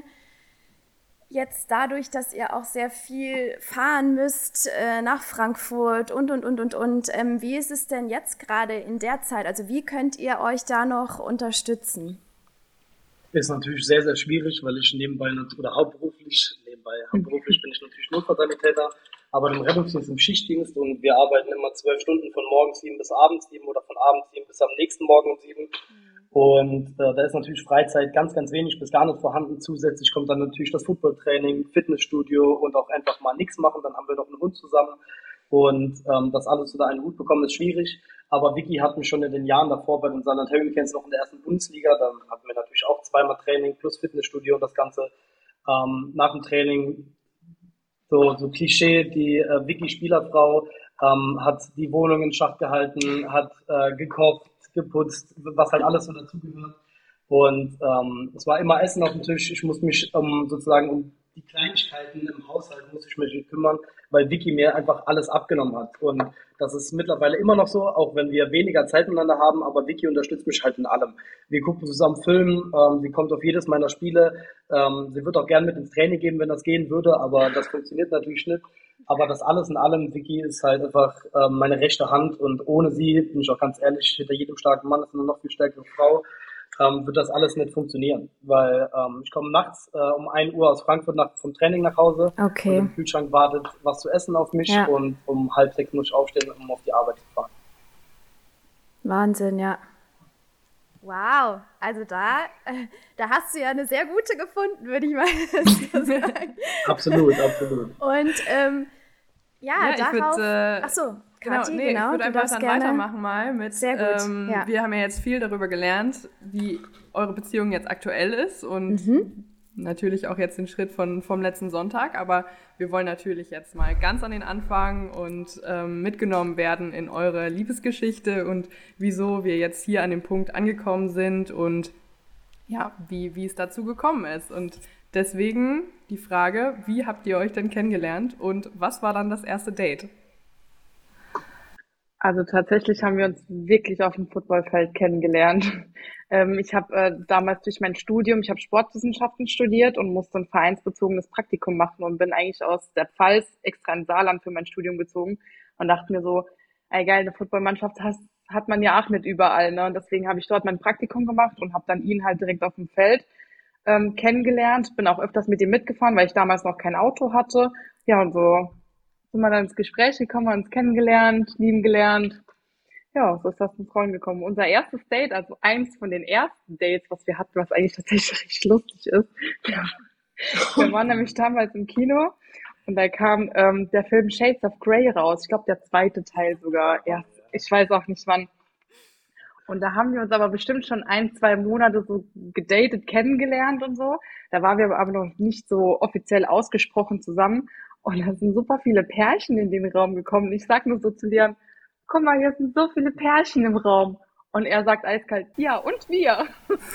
jetzt dadurch, dass ihr auch sehr viel fahren müsst äh, nach Frankfurt und, und, und, und, und, ähm, wie ist es denn jetzt gerade in der Zeit? Also wie könnt ihr euch da noch unterstützen? Ist natürlich sehr, sehr schwierig, weil ich nebenbei nat- oder hauptberuflich, nebenbei, hauptberuflich bin ich natürlich Notfallsanitäter, aber im Rettungsdienst im Schichtdienst und wir arbeiten immer zwölf Stunden von morgens sieben bis abends sieben oder von abends sieben bis am nächsten Morgen um sieben. Und äh, da ist natürlich Freizeit ganz, ganz wenig bis gar nicht vorhanden. Zusätzlich kommt dann natürlich das Footballtraining, Fitnessstudio und auch einfach mal nichts machen. Dann haben wir noch einen Hund zusammen. Und ähm, das alles unter einen Hut bekommen, ist schwierig. Aber Vicky hat mich schon in den Jahren davor bei den Saarland Hurricanes noch in der ersten Bundesliga. Da hatten wir natürlich auch zweimal Training plus Fitnessstudio und das Ganze. Ähm, nach dem Training, so, so Klischee, die äh, Vicky Spielerfrau ähm, hat die Wohnung in Schach gehalten, hat äh, gekocht, geputzt, was halt alles so dazugehört. Und ähm, es war immer Essen auf dem Tisch. Ich muss mich um, sozusagen um die Kleinigkeiten im Haushalt muss ich mich kümmern, weil Vicky mir einfach alles abgenommen hat. Und das ist mittlerweile immer noch so, auch wenn wir weniger Zeit miteinander haben, aber Vicky unterstützt mich halt in allem. Wir gucken zusammen Film, ähm, sie kommt auf jedes meiner Spiele. Ähm, sie wird auch gern mit ins Training gehen, wenn das gehen würde, aber das funktioniert natürlich nicht. Aber das alles in allem, Vicky ist halt einfach ähm, meine rechte Hand und ohne sie, bin ich auch ganz ehrlich, hinter jedem starken Mann ist eine noch viel stärkere Frau. Ähm, wird das alles nicht funktionieren, weil ähm, ich komme nachts äh, um ein Uhr aus Frankfurt nach, vom Training nach Hause Okay. und im Kühlschrank wartet was zu essen auf mich Ja. und um halb sechs muss ich aufstehen, um auf die Arbeit zu fahren. Wahnsinn, ja. Wow, also da, äh, da hast du ja eine sehr gute gefunden, würde ich mal so sagen. Absolut, absolut. Und ähm, ja, Ja, ich darauf. würd, äh, Ach so, Genau, Kathi, nee, genau. ich würde du einfach darfst dann gerne. weitermachen mal mit, Sehr gut, ähm, ja. wir haben ja jetzt viel darüber gelernt, wie eure Beziehung jetzt aktuell ist und Mhm. natürlich auch jetzt den Schritt von, vom letzten Sonntag, aber wir wollen natürlich jetzt mal ganz an den Anfang und ähm, mitgenommen werden in eure Liebesgeschichte und wieso wir jetzt hier an dem Punkt angekommen sind und ja, wie, wie es dazu gekommen ist. Und deswegen die Frage, wie habt ihr euch denn kennengelernt und was war dann das erste Date? Also tatsächlich haben wir uns wirklich auf dem Footballfeld kennengelernt. Ähm, ich habe äh, damals durch mein Studium, ich habe Sportwissenschaften studiert und musste ein vereinsbezogenes Praktikum machen und bin eigentlich aus der Pfalz extra in Saarland für mein Studium gezogen und dachte mir so, ey geil, eine Footballmannschaft has, hat man ja auch nicht überall, ne? Und deswegen habe ich dort mein Praktikum gemacht und habe dann ihn halt direkt auf dem Feld ähm, kennengelernt. Bin auch öfters mit ihm mitgefahren, weil ich damals noch kein Auto hatte. Ja, und so sind wir dann ins Gespräch gekommen, haben uns kennengelernt, lieben gelernt. Ja, so ist das ins Rollen gekommen. Unser erstes Date, also eins von den ersten Dates, was wir hatten, was eigentlich tatsächlich richtig lustig ist. Ja. Wir waren nämlich damals im Kino und da kam ähm, der Film Shades of Grey raus. Ich glaube, der zweite Teil sogar. Ja, ich weiß auch nicht wann. Und da haben wir uns aber bestimmt schon ein, zwei Monate so gedatet, kennengelernt und so. Da waren wir aber noch nicht so offiziell ausgesprochen zusammen. Und da sind super viele Pärchen in den Raum gekommen. Ich sag nur so zu Leon, guck mal, hier sind so viele Pärchen im Raum. Und er sagt eiskalt, ja, und wir.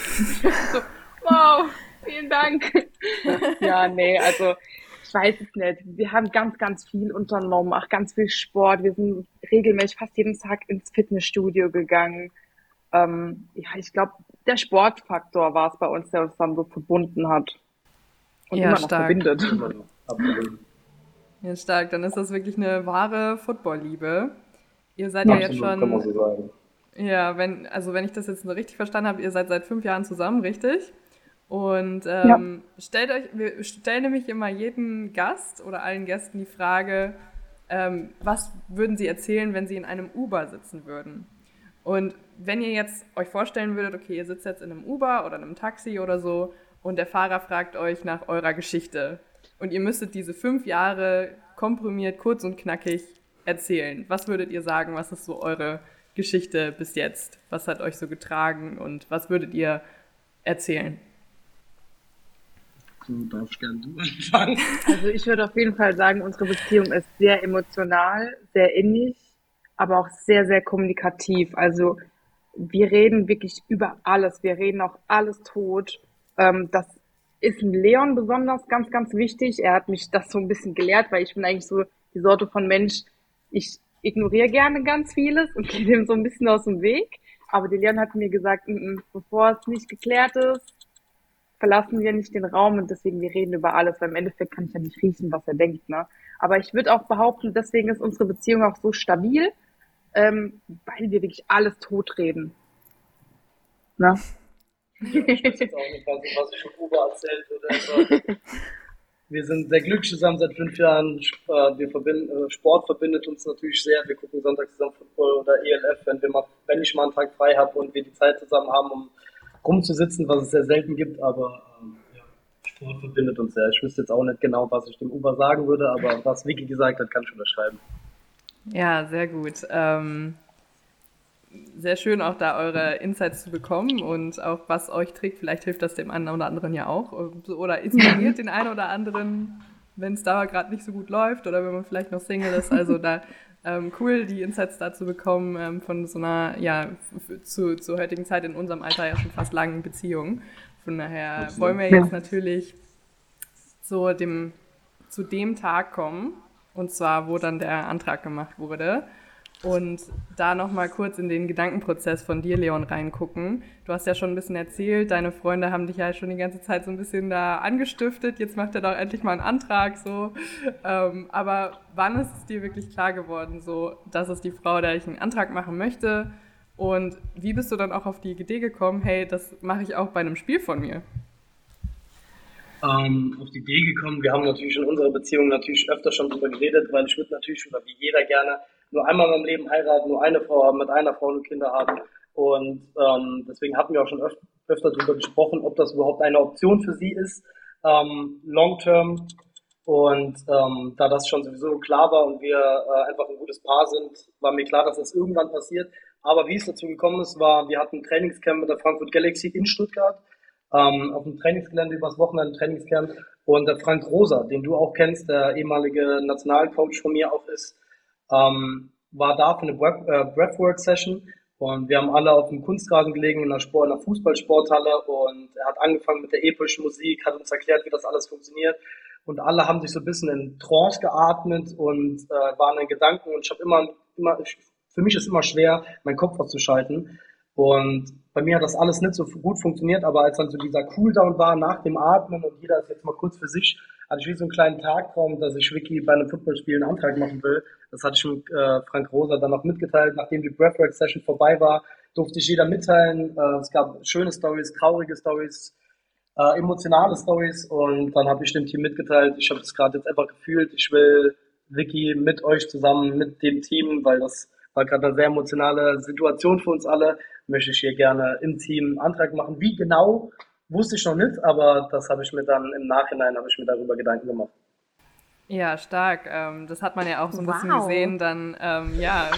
So, wow, vielen Dank. Ja, nee, also ich weiß es nicht. Wir haben ganz, ganz viel unternommen, auch ganz viel Sport. Wir sind regelmäßig fast jeden Tag ins Fitnessstudio gegangen. Ähm, ja, ich glaube, der Sportfaktor war es bei uns, der uns dann so verbunden hat. Und Ja, immer noch stark. verbindet. Absolut. Ja, stark. Dann ist das wirklich eine wahre Football-Liebe. Ihr seid ja, Absolut, jetzt kann man schon, so sagen. ja, wenn, also wenn ich das jetzt nur richtig verstanden habe, ihr seid seit fünf Jahren zusammen, richtig? Und ähm, stellt euch, wir stellen nämlich immer jedem Gast oder allen Gästen die Frage, ähm, was würden sie erzählen, wenn sie in einem Uber sitzen würden? Und wenn ihr jetzt euch vorstellen würdet, okay, ihr sitzt jetzt in einem Uber oder einem Taxi oder so und der Fahrer fragt euch nach eurer Geschichte und ihr müsstet diese fünf Jahre komprimiert, kurz und knackig erzählen. Was würdet ihr sagen, was ist so eure Geschichte bis jetzt? Was hat euch so getragen und was würdet ihr erzählen? Du darfst gerne du anfangen. Also ich würde auf jeden Fall sagen, unsere Beziehung ist sehr emotional, sehr innig, aber auch sehr, sehr kommunikativ. Also wir reden wirklich über alles. Wir reden auch alles tot. Ähm, das ist ein Leon besonders ganz, ganz wichtig. Er hat mich das so ein bisschen gelehrt, weil ich bin eigentlich so die Sorte von Mensch, ich ignoriere gerne ganz vieles und gehe dem so ein bisschen aus dem Weg. Aber die Leon hat mir gesagt, m -m, bevor es nicht geklärt ist, verlassen wir nicht den Raum und deswegen, wir reden über alles, weil im Endeffekt kann ich ja nicht riechen, was er denkt, ne? Aber ich würde auch behaupten, deswegen ist unsere Beziehung auch so stabil, ähm, weil wir wirklich alles totreden. Ne? Ich weiß jetzt auch nicht, was, was ich schon Uwe erzählt oder so. Wir sind sehr glücklich zusammen seit fünf Jahren. Wir verbinden, Sport verbindet uns natürlich sehr. Wir gucken Sonntag zusammen Football oder E L F, wenn wir mal, wenn ich mal einen Tag frei habe und wir die Zeit zusammen haben, um rumzusitzen, was es sehr selten gibt. Aber ähm, ja, Sport verbindet uns sehr. Ich wüsste jetzt auch nicht genau, was ich dem Uwe sagen würde, aber was Vicky gesagt hat, kann ich unterschreiben. Ja, sehr gut. Ähm, sehr schön auch da eure Insights zu bekommen und auch was euch trägt. Vielleicht hilft das dem einen oder anderen ja auch oder inspiriert den einen oder anderen, wenn es da gerade nicht so gut läuft oder wenn man vielleicht noch Single ist. Also da ähm, cool, die Insights da zu bekommen ähm, von so einer, ja, zu, zur heutigen Zeit in unserem Alter ja schon fast langen Beziehung. Von daher okay. wollen wir jetzt natürlich so dem, zu dem Tag kommen, und zwar, wo dann der Antrag gemacht wurde. Und da nochmal kurz in den Gedankenprozess von dir, Leon, reingucken. Du hast ja schon ein bisschen erzählt, deine Freunde haben dich ja schon die ganze Zeit so ein bisschen da angestiftet. Jetzt macht er doch endlich mal einen Antrag, so. Ähm, aber wann ist es dir wirklich klar geworden, so, das ist die Frau, der ich einen Antrag machen möchte? Und wie bist du dann auch auf die Idee gekommen, hey, das mache ich auch bei einem Spiel von mir? Ähm, auf die Idee gekommen, wir haben natürlich in unserer Beziehung natürlich öfter schon drüber geredet, weil ich würde natürlich, oder wie jeder gerne, nur einmal in meinem Leben heiraten, nur eine Frau haben, mit einer Frau nur Kinder haben. Und ähm, deswegen hatten wir auch schon öf öfter darüber gesprochen, ob das überhaupt eine Option für sie ist, ähm, long term. Und ähm, da das schon sowieso klar war und wir äh, einfach ein gutes Paar sind, war mir klar, dass das irgendwann passiert. Aber wie es dazu gekommen ist, war, wir hatten ein Trainingscamp mit der Frankfurt Galaxy in Stuttgart, ähm, auf dem Trainingsgelände übers Wochenende, Trainingscamp. Und der Frank Rosa, den du auch kennst, der ehemalige Nationalcoach von mir auch ist, Ähm, war da für eine Breathwork-Session und wir haben alle auf dem Kunstrasen gelegen in einer, Sport, in einer Fußballsporthalle und er hat angefangen mit der epischen Musik, hat uns erklärt, wie das alles funktioniert und alle haben sich so ein bisschen in Trance geatmet und äh, waren in Gedanken und ich habe immer, immer, für mich ist immer schwer, meinen Kopf auszuschalten und bei mir hat das alles nicht so gut funktioniert, aber als dann so dieser Cooldown war nach dem Atmen und jeder ist jetzt mal kurz für sich, hatte ich wie so einen kleinen Tagtraum, dass ich Vicky bei einem Footballspiel einen Antrag machen will. Das hatte ich mit äh, Frank Rosa dann noch mitgeteilt. Nachdem die Breathwork-Session vorbei war, durfte ich jeder mitteilen. Äh, es gab schöne Stories, traurige Stories, äh, emotionale Stories und dann habe ich dem Team mitgeteilt, ich habe es gerade jetzt einfach gefühlt, ich will Vicky mit euch zusammen, mit dem Team, weil das war gerade eine sehr emotionale Situation für uns alle, möchte ich hier gerne im Team einen Antrag machen. Wie genau, wusste ich noch nicht, aber das habe ich mir dann im Nachhinein, habe ich mir darüber Gedanken gemacht. Ja, stark. Ähm, das hat man ja auch so ein Wow. bisschen gesehen. Dann, ähm, ja,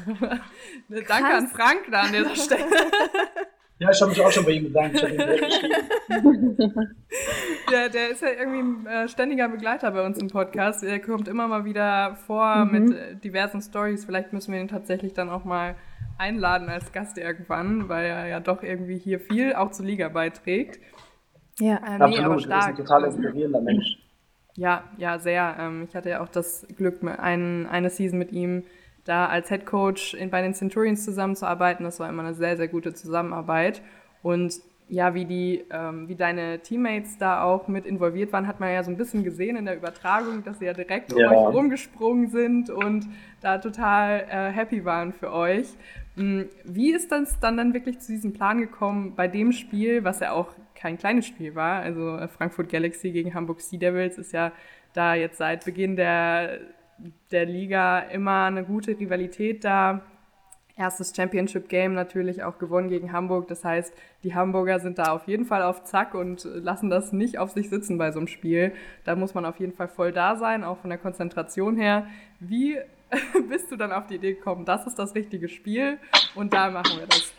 danke an Frank da an dieser Stelle. Ja, ich habe mich auch schon bei ihm bedankt. Ich habe ihn direkt geschrieben. Ja, der ist ja irgendwie ein äh, ständiger Begleiter bei uns im Podcast. Er kommt immer mal wieder vor mhm. mit äh, diversen Stories. Vielleicht müssen wir ihn tatsächlich dann auch mal einladen als Gast irgendwann, weil er ja doch irgendwie hier viel auch zur Liga beiträgt. Ja, äh, nee, absolut. Aber stark. Er ist ein total inspirierender Mensch. Ja, ja, sehr. Ähm, ich hatte ja auch das Glück, ein, eine Season mit ihm da als Head Coach in, bei den Centurions zusammenzuarbeiten. Das war immer eine sehr, sehr gute Zusammenarbeit. Und ja, wie die, ähm, wie deine Teammates da auch mit involviert waren, hat man ja so ein bisschen gesehen in der Übertragung, dass sie ja direkt um ja. euch rumgesprungen sind und da total äh, happy waren für euch. Wie ist das dann, dann wirklich zu diesem Plan gekommen bei dem Spiel, was ja auch kein kleines Spiel war? Also Frankfurt Galaxy gegen Hamburg Sea Devils ist ja da jetzt seit Beginn der, der Liga immer eine gute Rivalität da. Erstes Championship-Game natürlich auch gewonnen gegen Hamburg. Das heißt, die Hamburger sind da auf jeden Fall auf Zack und lassen das nicht auf sich sitzen bei so einem Spiel. Da muss man auf jeden Fall voll da sein, auch von der Konzentration her. Wie bist du dann auf die Idee gekommen, das ist das richtige Spiel und da machen wir das?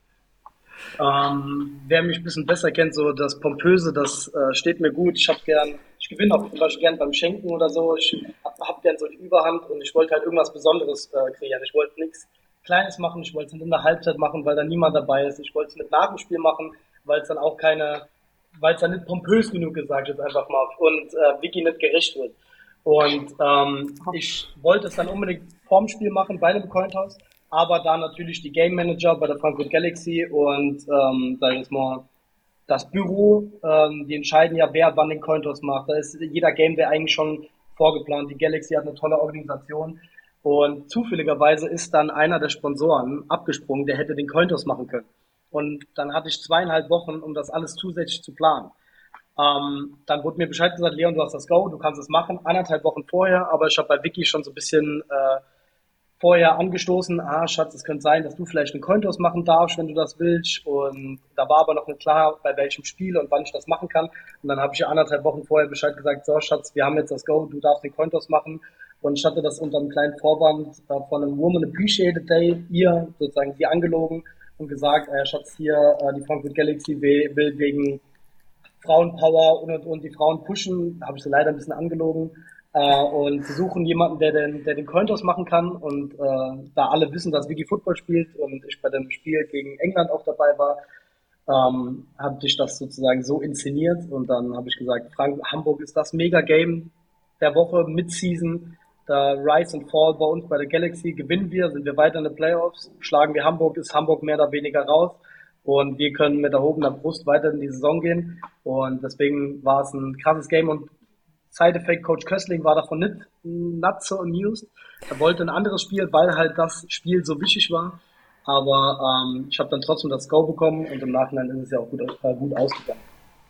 Ähm, wer mich ein bisschen besser kennt, so das Pompöse, das äh, steht mir gut. Ich habe gern, ich gewinne auch zum Beispiel gern beim Schenken oder so. Ich habe hab gern so die Überhand und ich wollte halt irgendwas Besonderes äh, kreieren. Ich wollte nichts Kleines machen, ich wollte es nicht in der Halbzeit machen, weil da niemand dabei ist. Ich wollte es nicht nach dem Spiel machen, weil es dann auch keine, weil es dann nicht pompös genug gesagt ist, einfach mal, und äh, Vicky nicht gerecht wird. Und ähm, ich wollte es dann unbedingt vorm Spiel machen, bei einem Cointoss, aber da natürlich die Game Manager bei der Frankfurt Galaxy und ähm, sag ich jetzt mal, das Büro, ähm, die entscheiden ja, wer wann den Cointoss macht. Da ist jeder Game Day eigentlich schon vorgeplant. Die Galaxy hat eine tolle Organisation und zufälligerweise ist dann einer der Sponsoren abgesprungen, der hätte den Cointoss machen können. Und dann hatte ich zweieinhalb Wochen, um das alles zusätzlich zu planen. Ähm, dann wurde mir Bescheid gesagt, Leon, du hast das Go, du kannst es machen, anderthalb Wochen vorher, aber ich habe bei Vicky schon so ein bisschen äh, vorher angestoßen, ah Schatz, es könnte sein, dass du vielleicht einen Cointoss machen darfst, wenn du das willst, und da war aber noch nicht klar, bei welchem Spiel und wann ich das machen kann, und dann habe ich ihr anderthalb Wochen vorher Bescheid gesagt, so Schatz, wir haben jetzt das Go, du darfst den Cointoss machen, und ich hatte das unter einem kleinen Vorwand äh, von einem Woman Appreciated Day ihr sozusagen sie angelogen und gesagt, äh, Schatz, hier äh, die Frankfurt Galaxy will, will wegen Frauenpower und, und, und die Frauen pushen, habe ich sie leider ein bisschen angelogen, äh, und sie suchen jemanden, der den, der den Cointoss machen kann, und äh, da alle wissen, dass Vicky Football spielt und ich bei dem Spiel gegen England auch dabei war, ähm, habe ich das sozusagen so inszeniert, und dann habe ich gesagt, Frank, Hamburg ist das Mega-Game der Woche, Mid-Season, da Rise and Fall bei uns bei der Galaxy, gewinnen wir, sind wir weiter in den Playoffs, schlagen wir Hamburg, ist Hamburg mehr oder weniger raus. Und wir können mit erhobener Brust weiter in die Saison gehen. Und deswegen war es ein krasses Game. Und Side-Effekt, Coach Köstling war davon nicht not so amused. Er wollte ein anderes Spiel, weil halt das Spiel so wichtig war. Aber ähm, ich habe dann trotzdem das Go bekommen, und im Nachhinein ist es ja auch gut, äh, gut ausgegangen.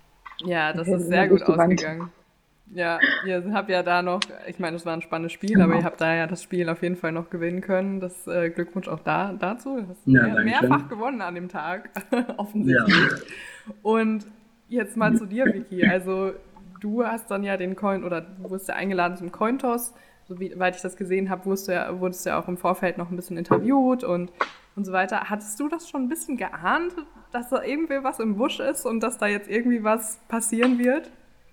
Ja, das ist sehr gut ausgegangen. Ja, ihr habt ja da noch, ich meine, es war ein spannendes Spiel, genau. Aber ihr habt da ja das Spiel auf jeden Fall noch gewinnen können. Das äh, Glückwunsch auch da dazu. Du hast ja, mehr, mehrfach gewonnen an dem Tag, offensichtlich. Ja. Und jetzt mal zu dir, Vicky. Also du hast dann ja den Coin, oder du wurdest ja eingeladen zum Cointoss. Soweit ich das gesehen habe, wurdest du ja, wurdest du ja auch im Vorfeld noch ein bisschen interviewt und, und so weiter. Hattest du das schon ein bisschen geahnt, dass da irgendwie was im Busch ist und dass da jetzt irgendwie was passieren wird?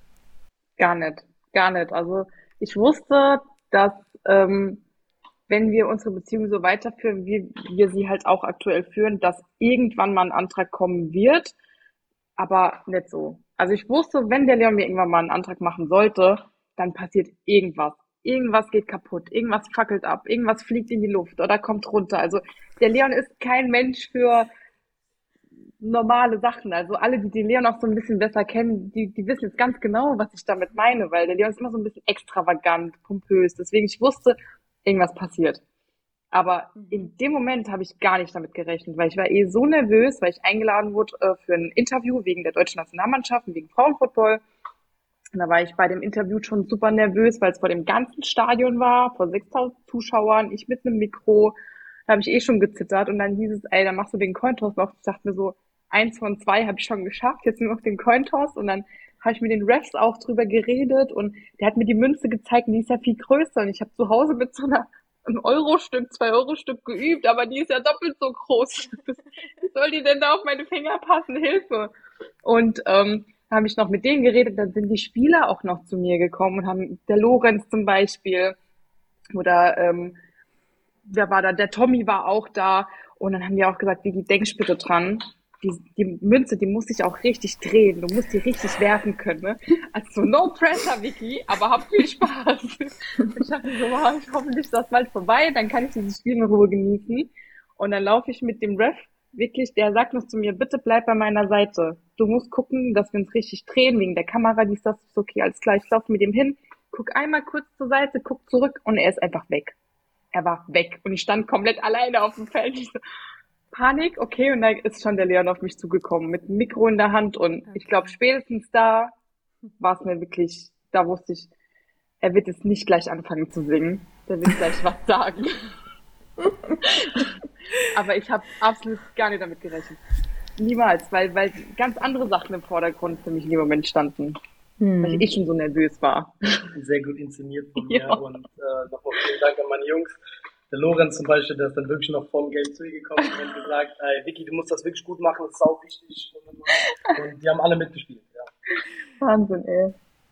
Gar nicht, gar nicht. Also ich wusste, dass ähm, wenn wir unsere Beziehung so weiterführen, wie wir sie halt auch aktuell führen, dass irgendwann mal ein Antrag kommen wird, aber nicht so. Also ich wusste, wenn der Leon mir irgendwann mal einen Antrag machen sollte, dann passiert irgendwas. Irgendwas geht kaputt, irgendwas fackelt ab, irgendwas fliegt in die Luft oder kommt runter. Also der Leon ist kein Mensch für normale Sachen. Also alle, die den Leon auch so ein bisschen besser kennen, die, die wissen jetzt ganz genau, was ich damit meine, weil der Leon ist immer so ein bisschen extravagant, pompös. Deswegen, ich wusste, irgendwas passiert. Aber in dem Moment habe ich gar nicht damit gerechnet, weil ich war eh so nervös, weil ich eingeladen wurde äh, für ein Interview wegen der deutschen Nationalmannschaft und wegen Frauenfootball. Und da war ich bei dem Interview schon super nervös, weil es vor dem ganzen Stadion war, vor sechstausend Zuschauern, ich mit einem Mikro. Da habe ich eh schon gezittert, und dann hieß es, ey, dann machst du den Cointoss noch. Ich dachte mir so, eins von zwei habe ich schon geschafft, jetzt nur noch den Cointoss. Und dann habe ich mit den Refs auch drüber geredet, und der hat mir die Münze gezeigt, und die ist ja viel größer, und ich habe zu Hause mit so einer ein Euro-Stück, zwei Euro-Stück geübt, aber die ist ja doppelt so groß. Wie soll die denn da auf meine Finger passen? Hilfe! Und ähm, da habe ich noch mit denen geredet, dann sind die Spieler auch noch zu mir gekommen und haben, der Lorenz zum Beispiel, oder ähm, wer war da, der Tommy war auch da, und dann haben die auch gesagt, Vicky, denkst bitte dran, die, die Münze, die muss sich auch richtig drehen, du musst die richtig werfen können, ne? Also no pressure, Vicky, aber hab viel Spaß. Ich dachte so, wow, hoffentlich ist das bald vorbei, dann kann ich dieses Spiel in Ruhe genießen. Und dann laufe ich mit dem Ref, wirklich, der sagt noch zu mir, bitte bleib bei meiner Seite. Du musst gucken, dass wir uns richtig drehen, wegen der Kamera, die ist das, ist okay, alles klar, ich laufe mit ihm hin, guck einmal kurz zur Seite, guck zurück, und er ist einfach weg. Er war weg, und ich stand komplett alleine auf dem Feld. Ich so, Panik, okay, und da ist schon der Leon auf mich zugekommen mit dem Mikro in der Hand, und okay. Ich glaube, spätestens da war es mir wirklich, da wusste ich, er wird jetzt nicht gleich anfangen zu singen, der wird gleich was sagen. Aber ich habe absolut gar nicht damit gerechnet. Niemals, weil, weil ganz andere Sachen im Vordergrund für mich in dem Moment standen. Hm. Weil ich eh schon so nervös war. Sehr gut inszeniert von mir, ja. Und äh, nochmal vielen Dank an meine Jungs. Der Lorenz zum Beispiel, der ist dann wirklich noch vor dem Game zu ihr gekommen und hat gesagt, ey, Vicky, du musst das wirklich gut machen, das ist sau wichtig. Und die haben alle mitgespielt, ja. Wahnsinn, ey.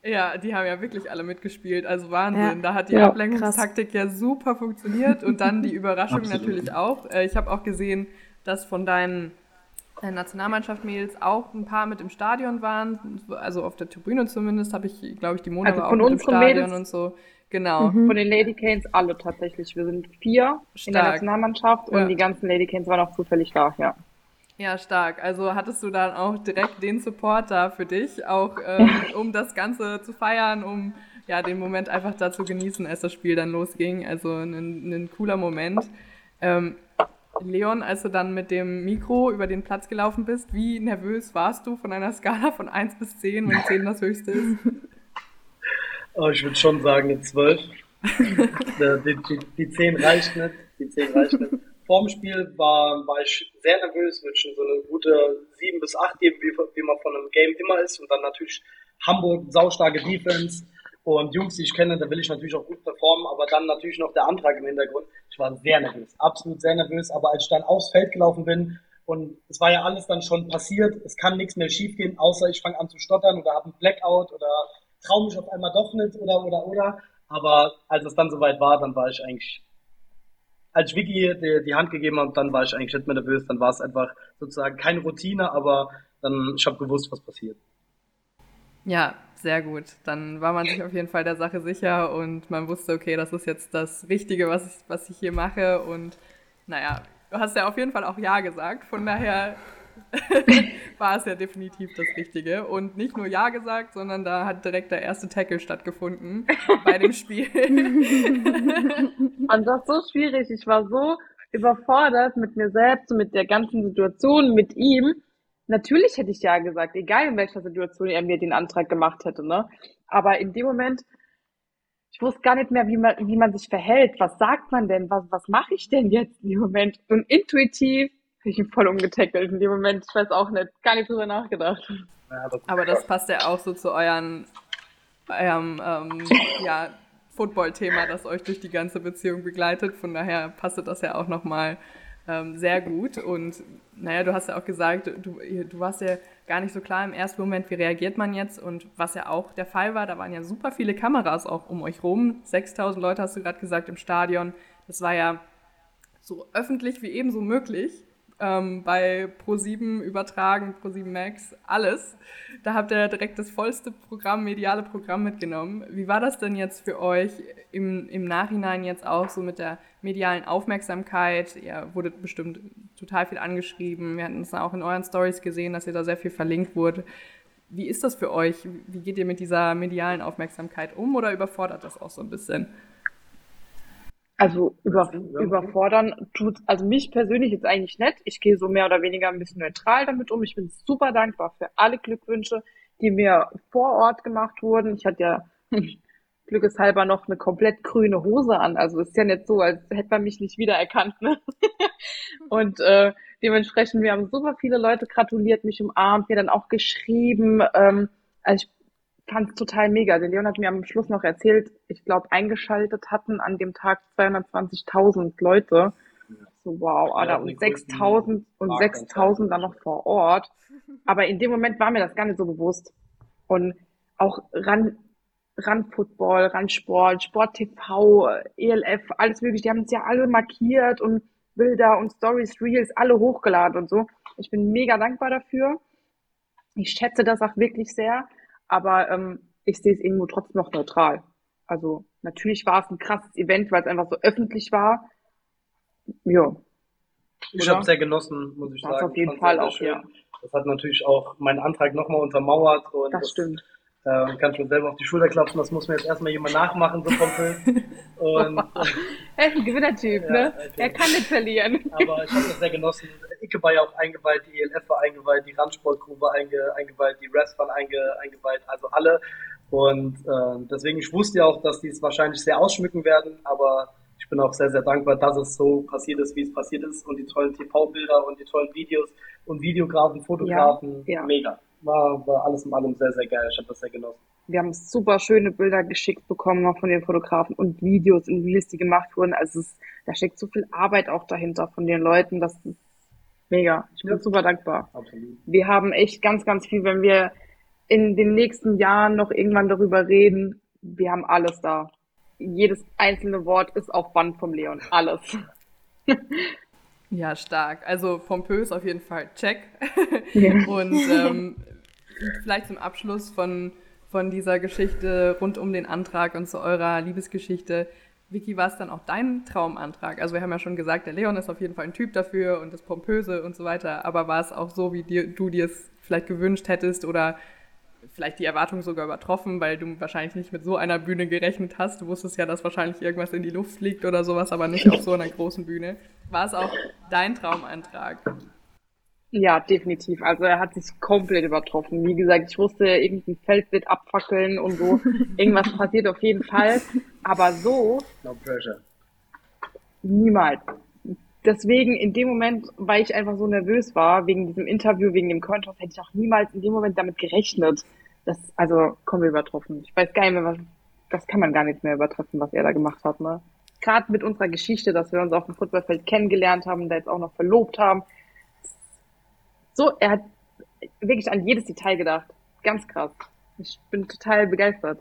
Ja, die haben ja wirklich alle mitgespielt, also Wahnsinn. Ja. Da hat die Ja, Ablenkungstaktik ja super funktioniert und dann die Überraschung Absolut. natürlich auch. Äh, Ich habe auch gesehen, dass von deinen äh, Nationalmannschaft-Mädels auch ein paar mit im Stadion waren, also auf der Tribüne zumindest, habe ich, glaube ich, die Mona Also war auch von mit im unseren Stadion Mädels? und so. Genau, Von den Lady Canes alle tatsächlich. Wir sind vier in der stark. Nationalmannschaft und Ja. die ganzen Lady Canes waren auch zufällig da, ja. Ja, stark. Also hattest du dann auch direkt den Support da für dich, auch ähm, um das Ganze zu feiern, um ja den Moment einfach da zu genießen, als das Spiel dann losging. Also ein, ein cooler Moment. Ähm, Leon, als du dann mit dem Mikro über den Platz gelaufen bist, wie nervös warst du von einer Skala von eins bis zehn, wenn zehn das höchste ist? Oh, ich würde schon sagen eine zwölf. Die, die, die zehn reicht nicht. Die zehn reicht nicht. Vorm Spiel war, war ich sehr nervös, würde schon so eine gute sieben bis acht geben, wie, wie man von einem Game immer ist. Und dann natürlich Hamburg, saustarke Defense. Und Jungs, die ich kenne, da will ich natürlich auch gut performen, aber dann natürlich noch der Antrag im Hintergrund. Ich war sehr nervös, absolut sehr nervös. Aber als ich dann aufs Feld gelaufen bin und es war ja alles dann schon passiert, es kann nichts mehr schiefgehen, außer ich fange an zu stottern oder habe einen Blackout oder traue mich auf einmal doch nicht oder, oder, oder. Aber als es dann soweit war, dann war ich eigentlich, als ich Vicky die, die Hand gegeben habe, dann war ich eigentlich nicht mehr nervös. Dann war es einfach sozusagen keine Routine, aber dann, ich habe gewusst, was passiert. Ja, sehr gut. Dann war man sich auf jeden Fall der Sache sicher und man wusste, okay, das ist jetzt das Richtige, was ich, was ich hier mache. Und naja, du hast ja auf jeden Fall auch Ja gesagt. Von daher war es ja definitiv das Richtige. Und nicht nur Ja gesagt, sondern da hat direkt der erste Tackle stattgefunden bei dem Spiel. Und das ist so schwierig. Ich war so überfordert mit mir selbst und mit der ganzen Situation, mit ihm. Natürlich hätte ich ja gesagt, egal in welcher Situation er mir den Antrag gemacht hätte, ne? Aber in dem Moment, ich wusste gar nicht mehr, wie man, wie man sich verhält. Was sagt man denn? Was, was mache ich denn jetzt in dem Moment? Und intuitiv habe ich ihn voll umgetackelt in dem Moment. Ich weiß auch nicht, gar nicht drüber nachgedacht. Ja, das Aber das passt ja auch so zu euren, eurem ähm, ja, Football-Thema, das euch durch die ganze Beziehung begleitet. Von daher passte das ja auch nochmal ähm, sehr gut. Und naja, du hast ja auch gesagt, du, du warst ja gar nicht so klar im ersten Moment, wie reagiert man jetzt. Und was ja auch der Fall war, da waren ja super viele Kameras auch um euch rum. sechstausend Leute hast du gerade gesagt im Stadion. Das war ja so öffentlich wie ebenso möglich. Ähm, bei ProSieben übertragen, ProSieben Max, alles. Da habt ihr direkt das vollste Programm, mediale Programm mitgenommen. Wie war das denn jetzt für euch im, im Nachhinein jetzt auch so mit der medialen Aufmerksamkeit? Ihr wurdet bestimmt total viel angeschrieben. Wir hatten es auch in euren Stories gesehen, dass ihr da sehr viel verlinkt wurde. Wie ist das für euch? Wie geht ihr mit dieser medialen Aufmerksamkeit um oder überfordert das auch so ein bisschen? Also über, überfordern tut, also mich persönlich jetzt eigentlich nicht. Ich gehe so mehr oder weniger ein bisschen neutral damit um. Ich bin super dankbar für alle Glückwünsche, die mir vor Ort gemacht wurden. Ich hatte ja glückeshalber noch eine komplett grüne Hose an. Also ist ja nicht so, als hätte man mich nicht wiedererkannt, ne? Und äh, dementsprechend, wir haben super viele Leute gratuliert, mich umarmt, mir dann auch geschrieben. Ähm, also ich fand es total mega. Der Leon hat mir am Schluss noch erzählt, ich glaube, eingeschaltet hatten an dem Tag zweihundertzwanzigtausend Leute. So, wow, Alter, Ja, und die sechstausend und Marktanzahl. sechstausend dann noch vor Ort. Aber in dem Moment war mir das gar nicht so bewusst. Und auch ran, ran Football, ran Sport, Sport T V, E L F, alles mögliche. Die haben uns ja alle markiert und Bilder und Stories, Reels, alle hochgeladen und so. Ich bin mega dankbar dafür. Ich schätze das auch wirklich sehr. Aber ähm, ich sehe es irgendwo trotzdem noch neutral. Also natürlich war es ein krasses Event, weil es einfach so öffentlich war. Ja. Ich Oder? habe sehr genossen, muss ich Das sagen. auf jeden Ich fand's Fall sehr, auch, sehr ja. schön. Das hat natürlich auch meinen Antrag nochmal untermauert. Und Das stimmt. Äh, kann ich mir selber auf die Schulter klopfen, das muss mir jetzt erstmal jemand nachmachen, so vom Film. Und, Er ist ein Gewinnertyp, Ja, ne? okay. Er kann nicht verlieren. aber ich habe das sehr genossen. Icke war ja auch eingeweiht, die E L F war eingeweiht, die Randsportgruppe war einge, eingeweiht, die Refs waren einge, eingeweiht, also alle. Und äh, deswegen, ich wusste ja auch, dass die es wahrscheinlich sehr ausschmücken werden, aber ich bin auch sehr, sehr dankbar, dass es so passiert ist, wie es passiert ist und die tollen T V-Bilder und die tollen Videos und Videografen, Fotografen, Ja, ja. mega. War, war alles in allem sehr, sehr geil. Ich habe das sehr genossen. Wir haben super schöne Bilder geschickt bekommen auch von den Fotografen und Videos und Reels, die gemacht wurden. Also es, da steckt so viel Arbeit auch dahinter von den Leuten. Das ist mega. Ich bin Ja. super dankbar. Absolut. Wir haben echt ganz, ganz viel, wenn wir in den nächsten Jahren noch irgendwann darüber reden. Wir haben alles da. Jedes einzelne Wort ist auf Band vom Leon. Alles. Ja, stark. Also pompös auf jeden Fall, check. Ja. Und ähm, vielleicht zum Abschluss von, von dieser Geschichte rund um den Antrag und zu eurer Liebesgeschichte. Vicky, war es dann auch dein Traumantrag? Also wir haben ja schon gesagt, der Leon ist auf jeden Fall ein Typ dafür und das Pompöse und so weiter. Aber war es auch so, wie dir, du dir es vielleicht gewünscht hättest oder vielleicht die Erwartung sogar übertroffen, weil du wahrscheinlich nicht mit so einer Bühne gerechnet hast. Du wusstest ja, dass wahrscheinlich irgendwas in die Luft fliegt oder sowas, aber nicht auf so einer großen Bühne. War es auch dein Traumantrag? Ja, definitiv. Also er hat sich komplett übertroffen. Wie gesagt, ich wusste, irgendein Feld wird abfackeln und so. Irgendwas passiert auf jeden Fall. Aber so No pressure. niemals. Deswegen in dem Moment, weil ich einfach so nervös war, wegen diesem Interview, wegen dem Cointoss, hätte ich auch niemals in dem Moment damit gerechnet. Das, also, komplett übertroffen. Ich weiß gar nicht mehr, was, das kann man gar nicht mehr übertreffen, was er da gemacht hat, ne? Gerade mit unserer Geschichte, dass wir uns auf dem Footballfeld kennengelernt haben, da jetzt auch noch verlobt haben. So, er hat wirklich an jedes Detail gedacht. Ganz krass. Ich bin total begeistert.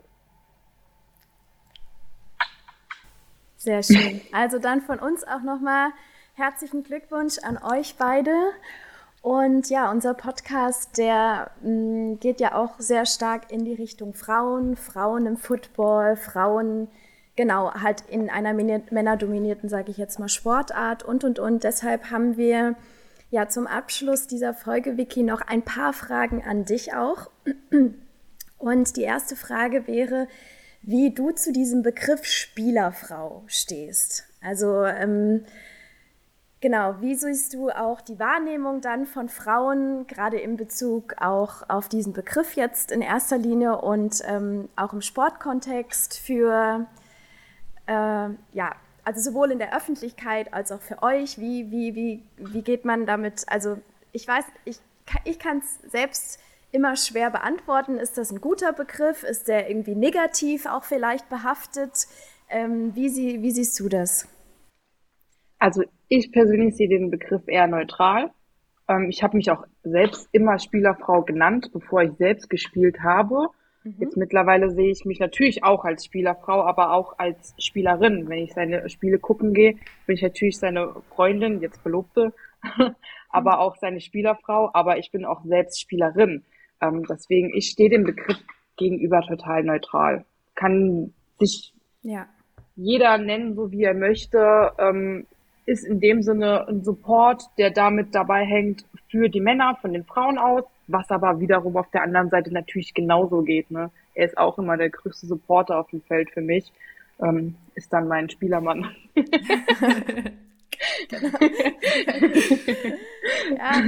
Sehr schön. Also dann von uns auch nochmal herzlichen Glückwunsch an euch beide. Und ja, unser Podcast, der mh, geht ja auch sehr stark in die Richtung Frauen, Frauen im Football, Frauen, genau, halt in einer männerdominierten, sage ich jetzt mal, Sportart und, und, und. Deshalb haben wir ja zum Abschluss dieser Folge, Vicky, noch ein paar Fragen an dich auch. Und die erste Frage wäre, wie du zu diesem Begriff Spielerfrau stehst. Also, ähm, genau, wie siehst du auch die Wahrnehmung dann von Frauen, gerade in Bezug auch auf diesen Begriff jetzt in erster Linie und ähm, auch im Sportkontext für, äh, ja, also sowohl in der Öffentlichkeit als auch für euch, wie, wie, wie, wie geht man damit, also ich weiß, ich, ich kann es selbst immer schwer beantworten, ist das ein guter Begriff, ist der irgendwie negativ auch vielleicht behaftet, ähm, wie, sie, wie siehst du das? Also ich persönlich sehe den Begriff eher neutral. Ähm, ich habe mich auch selbst immer Spielerfrau genannt, bevor ich selbst gespielt habe. Mhm. Jetzt mittlerweile sehe ich mich natürlich auch als Spielerfrau, aber auch als Spielerin. Wenn ich seine Spiele gucken gehe, bin ich natürlich seine Freundin, jetzt Verlobte, aber mhm. auch seine Spielerfrau, aber ich bin auch selbst Spielerin. Ähm, deswegen, ich stehe dem Begriff gegenüber total neutral. Kann sich ja. jeder nennen, so wie er möchte, ähm, ist in dem Sinne ein Support, der damit dabei hängt für die Männer von den Frauen aus, was aber wiederum auf der anderen Seite natürlich genauso geht. Ne? Er ist auch immer der größte Supporter auf dem Feld für mich, ähm, ist dann mein Spielermann. Genau. Ja.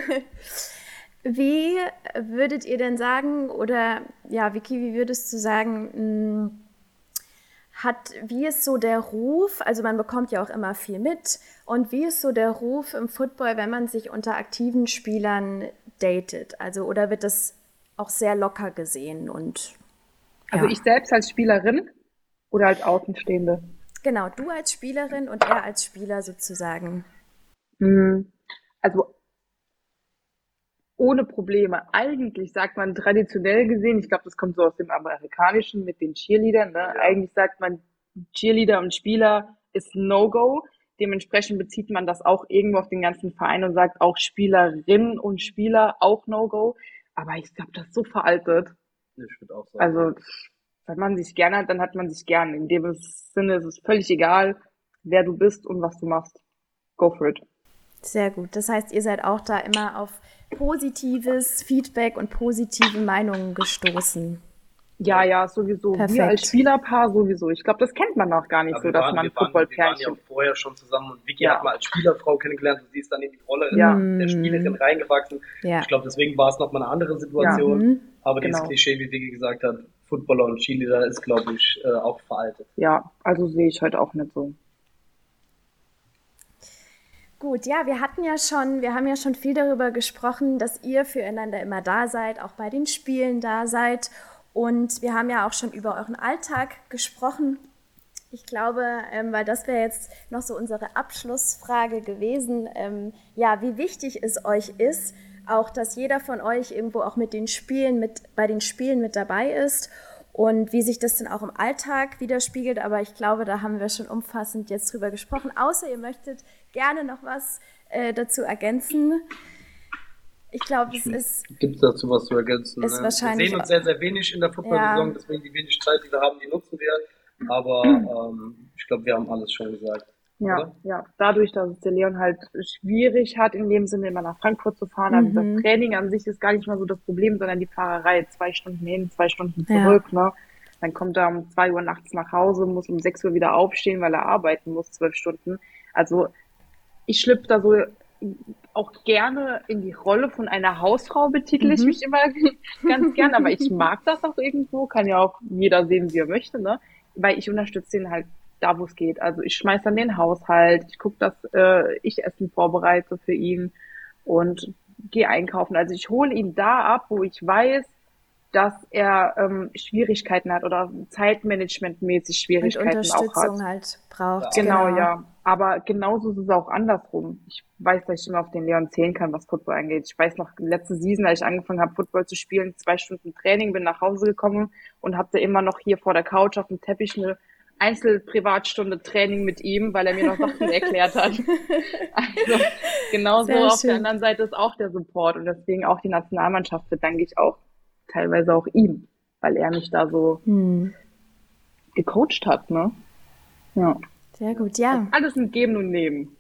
Wie würdet ihr denn sagen, oder ja, Vicky, wie würdest du sagen, mh, hat, wie ist so der Ruf, also man bekommt ja auch immer viel mit, und wie ist so der Ruf im Football, wenn man sich unter aktiven Spielern datet? Also, oder wird das auch sehr locker gesehen? Und ja. Also ich selbst als Spielerin oder als Außenstehende? Genau, du als Spielerin und er als Spieler sozusagen. Also ohne Probleme. Eigentlich sagt man traditionell gesehen, ich glaube, das kommt so aus dem Amerikanischen mit den Cheerleadern, ne? Ja. Eigentlich sagt man, Cheerleader und Spieler ist No-Go. Dementsprechend bezieht man das auch irgendwo auf den ganzen Verein und sagt auch Spielerinnen und Spieler auch No-Go. Aber ich glaube, das ist so veraltet. Ich würde auch sagen. Also, wenn man sich gerne hat, dann hat man sich gern. In dem Sinne ist es völlig egal, wer du bist und was du machst. Go for it. Sehr gut. Das heißt, ihr seid auch da immer auf positives Feedback und positive Meinungen gestoßen. Ja, ja, sowieso. Perfekt. Wir als Spielerpaar sowieso. Ich glaube, das kennt man noch gar nicht Aber so, dass waren, man wir Footballpärchen... Wir waren ja vorher schon zusammen und Vicky ja. hat mal als Spielerfrau kennengelernt und sie ist dann in die Rolle ja. der Spielerin reingewachsen. Ja. Ich glaube, deswegen war es nochmal eine andere Situation. Ja. Aber genau. Dieses Klischee, wie Vicky gesagt hat, Footballer und Cheerleader ist, glaube ich, äh, auch veraltet. Ja, also sehe ich heute auch nicht so. Gut, ja, wir hatten ja schon, wir haben ja schon viel darüber gesprochen, dass ihr füreinander immer da seid, auch bei den Spielen da seid. Und wir haben ja auch schon über euren Alltag gesprochen. Ich glaube, ähm, weil das wäre jetzt noch so unsere Abschlussfrage gewesen, ähm, ja, wie wichtig es euch ist, auch, dass jeder von euch irgendwo auch mit den Spielen, mit, bei den Spielen mit dabei ist und wie sich das dann auch im Alltag widerspiegelt. Aber ich glaube, da haben wir schon umfassend jetzt drüber gesprochen. Außer ihr möchtet gerne noch was äh, dazu ergänzen. Ich glaube, es ist... Gibt es dazu was zu ergänzen? Ist ne? wahrscheinlich, wir sehen uns sehr, sehr wenig in der Football-Saison, ja. Deswegen die wenig Zeit, die wir haben, die nutzen wir. Aber ähm, ich glaube, wir haben alles schon gesagt. Ja, oder? ja. Dadurch, dass es der Leon halt schwierig hat, in dem Sinne immer nach Frankfurt zu fahren. Also Mhm. das Training an sich ist gar nicht mal so das Problem, sondern die Fahrerei. Zwei Stunden hin, zwei Stunden zurück. Ja. Ne? Dann kommt er um zwei Uhr nachts nach Hause, muss um sechs Uhr wieder aufstehen, weil er arbeiten muss, zwölf Stunden. Also ich schlüpfe da so auch gerne in die Rolle von einer Hausfrau, betitel ich Mhm. mich immer ganz gern, aber ich mag das auch irgendwo, kann ja auch jeder sehen, wie er möchte, ne? Weil ich unterstütze ihn halt da, wo es geht. Also ich schmeiß dann den Haushalt, ich gucke, dass äh, ich Essen vorbereite für ihn und gehe einkaufen. Also ich hole ihn da ab, wo ich weiß, dass er ähm, Schwierigkeiten hat oder zeitmanagementmäßig Und Schwierigkeiten auch hat. Unterstützung halt braucht. Genau, ja. Aber genauso ist es auch andersrum. Ich weiß, dass ich immer auf den Leon zählen kann, was Football angeht. Ich weiß noch, letzte Season, als ich angefangen habe, Football zu spielen, zwei Stunden Training, bin nach Hause gekommen und habe da immer noch hier vor der Couch auf dem Teppich eine Einzel-Privatstunde Training mit ihm, weil er mir noch Sachen erklärt hat. Also genauso Sehr auf schön. der anderen Seite ist auch der Support und deswegen auch die Nationalmannschaft bedanke ich auch teilweise auch ihm, weil er mich da so Hm. gecoacht hat, ne? Ja. Sehr gut, ja. Alles mit Geben und Nehmen.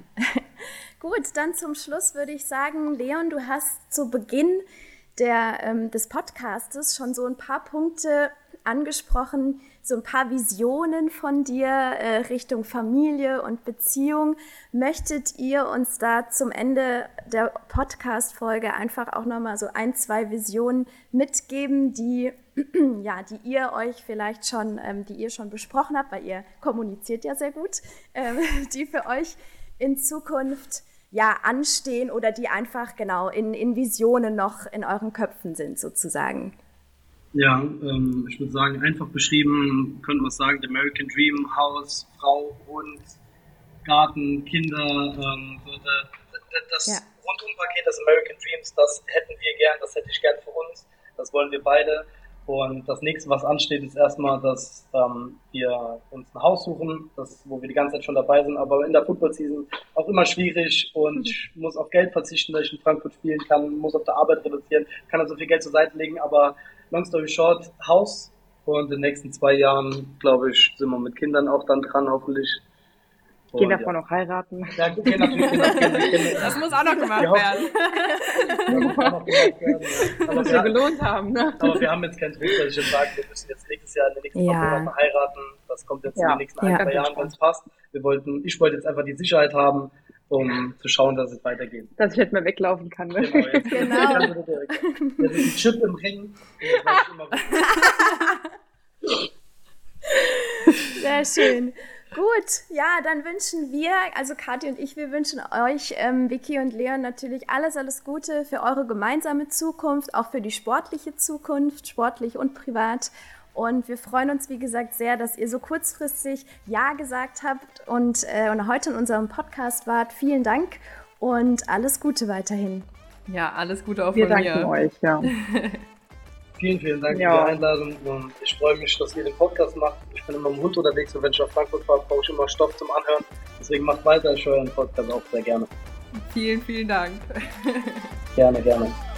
Gut, dann zum Schluss würde ich sagen, Leon, du hast zu Beginn der, ähm, des Podcastes schon so ein paar Punkte angesprochen, so ein paar Visionen von dir äh, Richtung Familie und Beziehung. Möchtet ihr uns da zum Ende der Podcast-Folge einfach auch nochmal so ein, zwei Visionen mitgeben, die, ja, die ihr euch vielleicht schon, ähm, die ihr schon besprochen habt, weil ihr kommuniziert ja sehr gut, ähm, die für euch in Zukunft ja anstehen oder die einfach genau in, in Visionen noch in euren Köpfen sind sozusagen? Ja, ähm, ich würde sagen, einfach beschrieben, könnte man sagen, the American Dream, Haus, Frau, Hund, Garten, Kinder, ähm, so der, der, das Ja. Rundumpaket des American Dreams, das hätten wir gern, das hätte ich gern für uns, das wollen wir beide. Und das nächste, was ansteht, ist erstmal, dass ähm, wir uns ein Haus suchen, das, wo wir die ganze Zeit schon dabei sind, aber in der Football-Season auch immer schwierig und ich muss auf Geld verzichten, dass ich in Frankfurt spielen kann, muss auf der Arbeit reduzieren, kann dann so viel Geld zur Seite legen, aber long story short, Haus und in den nächsten zwei Jahren, glaube ich, sind wir mit Kindern auch dann dran, hoffentlich. Gehen Und, davon ja. noch heiraten. Ja, gehen natürlich Kinder, Kinder, Kinder. Das muss auch noch gemacht Ja. werden. Das muss auch noch gemacht werden, ja. Aber Muss wir- ja gelohnt haben, ne? Aber wir haben jetzt keinen Druck, dass ich jetzt sage, wir müssen jetzt nächstes Jahr in den nächsten Ja. paar Monaten heiraten. Das kommt jetzt in Ja. den nächsten ein, Ja. zwei Jahren, wenn es passt. Wir wollten, ich wollte jetzt einfach die Sicherheit haben, um zu schauen, dass es weitergeht. Dass ich nicht mehr weglaufen kann, ne? Genau, jetzt, Genau. jetzt kannst du das direkt. Jetzt ist ein Chip im Ring. Das weiß ich immer gut. Sehr schön. Gut, ja, dann wünschen wir, also Kathi und ich, wir wünschen euch, ähm, Vicky und Leon, natürlich alles, alles Gute für eure gemeinsame Zukunft, auch für die sportliche Zukunft, sportlich und privat. Und wir freuen uns, wie gesagt, sehr, dass ihr so kurzfristig Ja gesagt habt und, äh, und heute in unserem Podcast wart. Vielen Dank und alles Gute weiterhin. Ja, alles Gute auch Wir von danken mir. euch, ja. Vielen, vielen Dank Ja. für die Einladung und ich freue mich, dass ihr den Podcast macht. Ich bin immer mit dem Hund unterwegs und wenn ich nach Frankfurt fahre, brauche ich immer Stoff zum Anhören. Deswegen macht weiter, ich höre den Podcast auch sehr gerne. Vielen, vielen Dank. Gerne, gerne.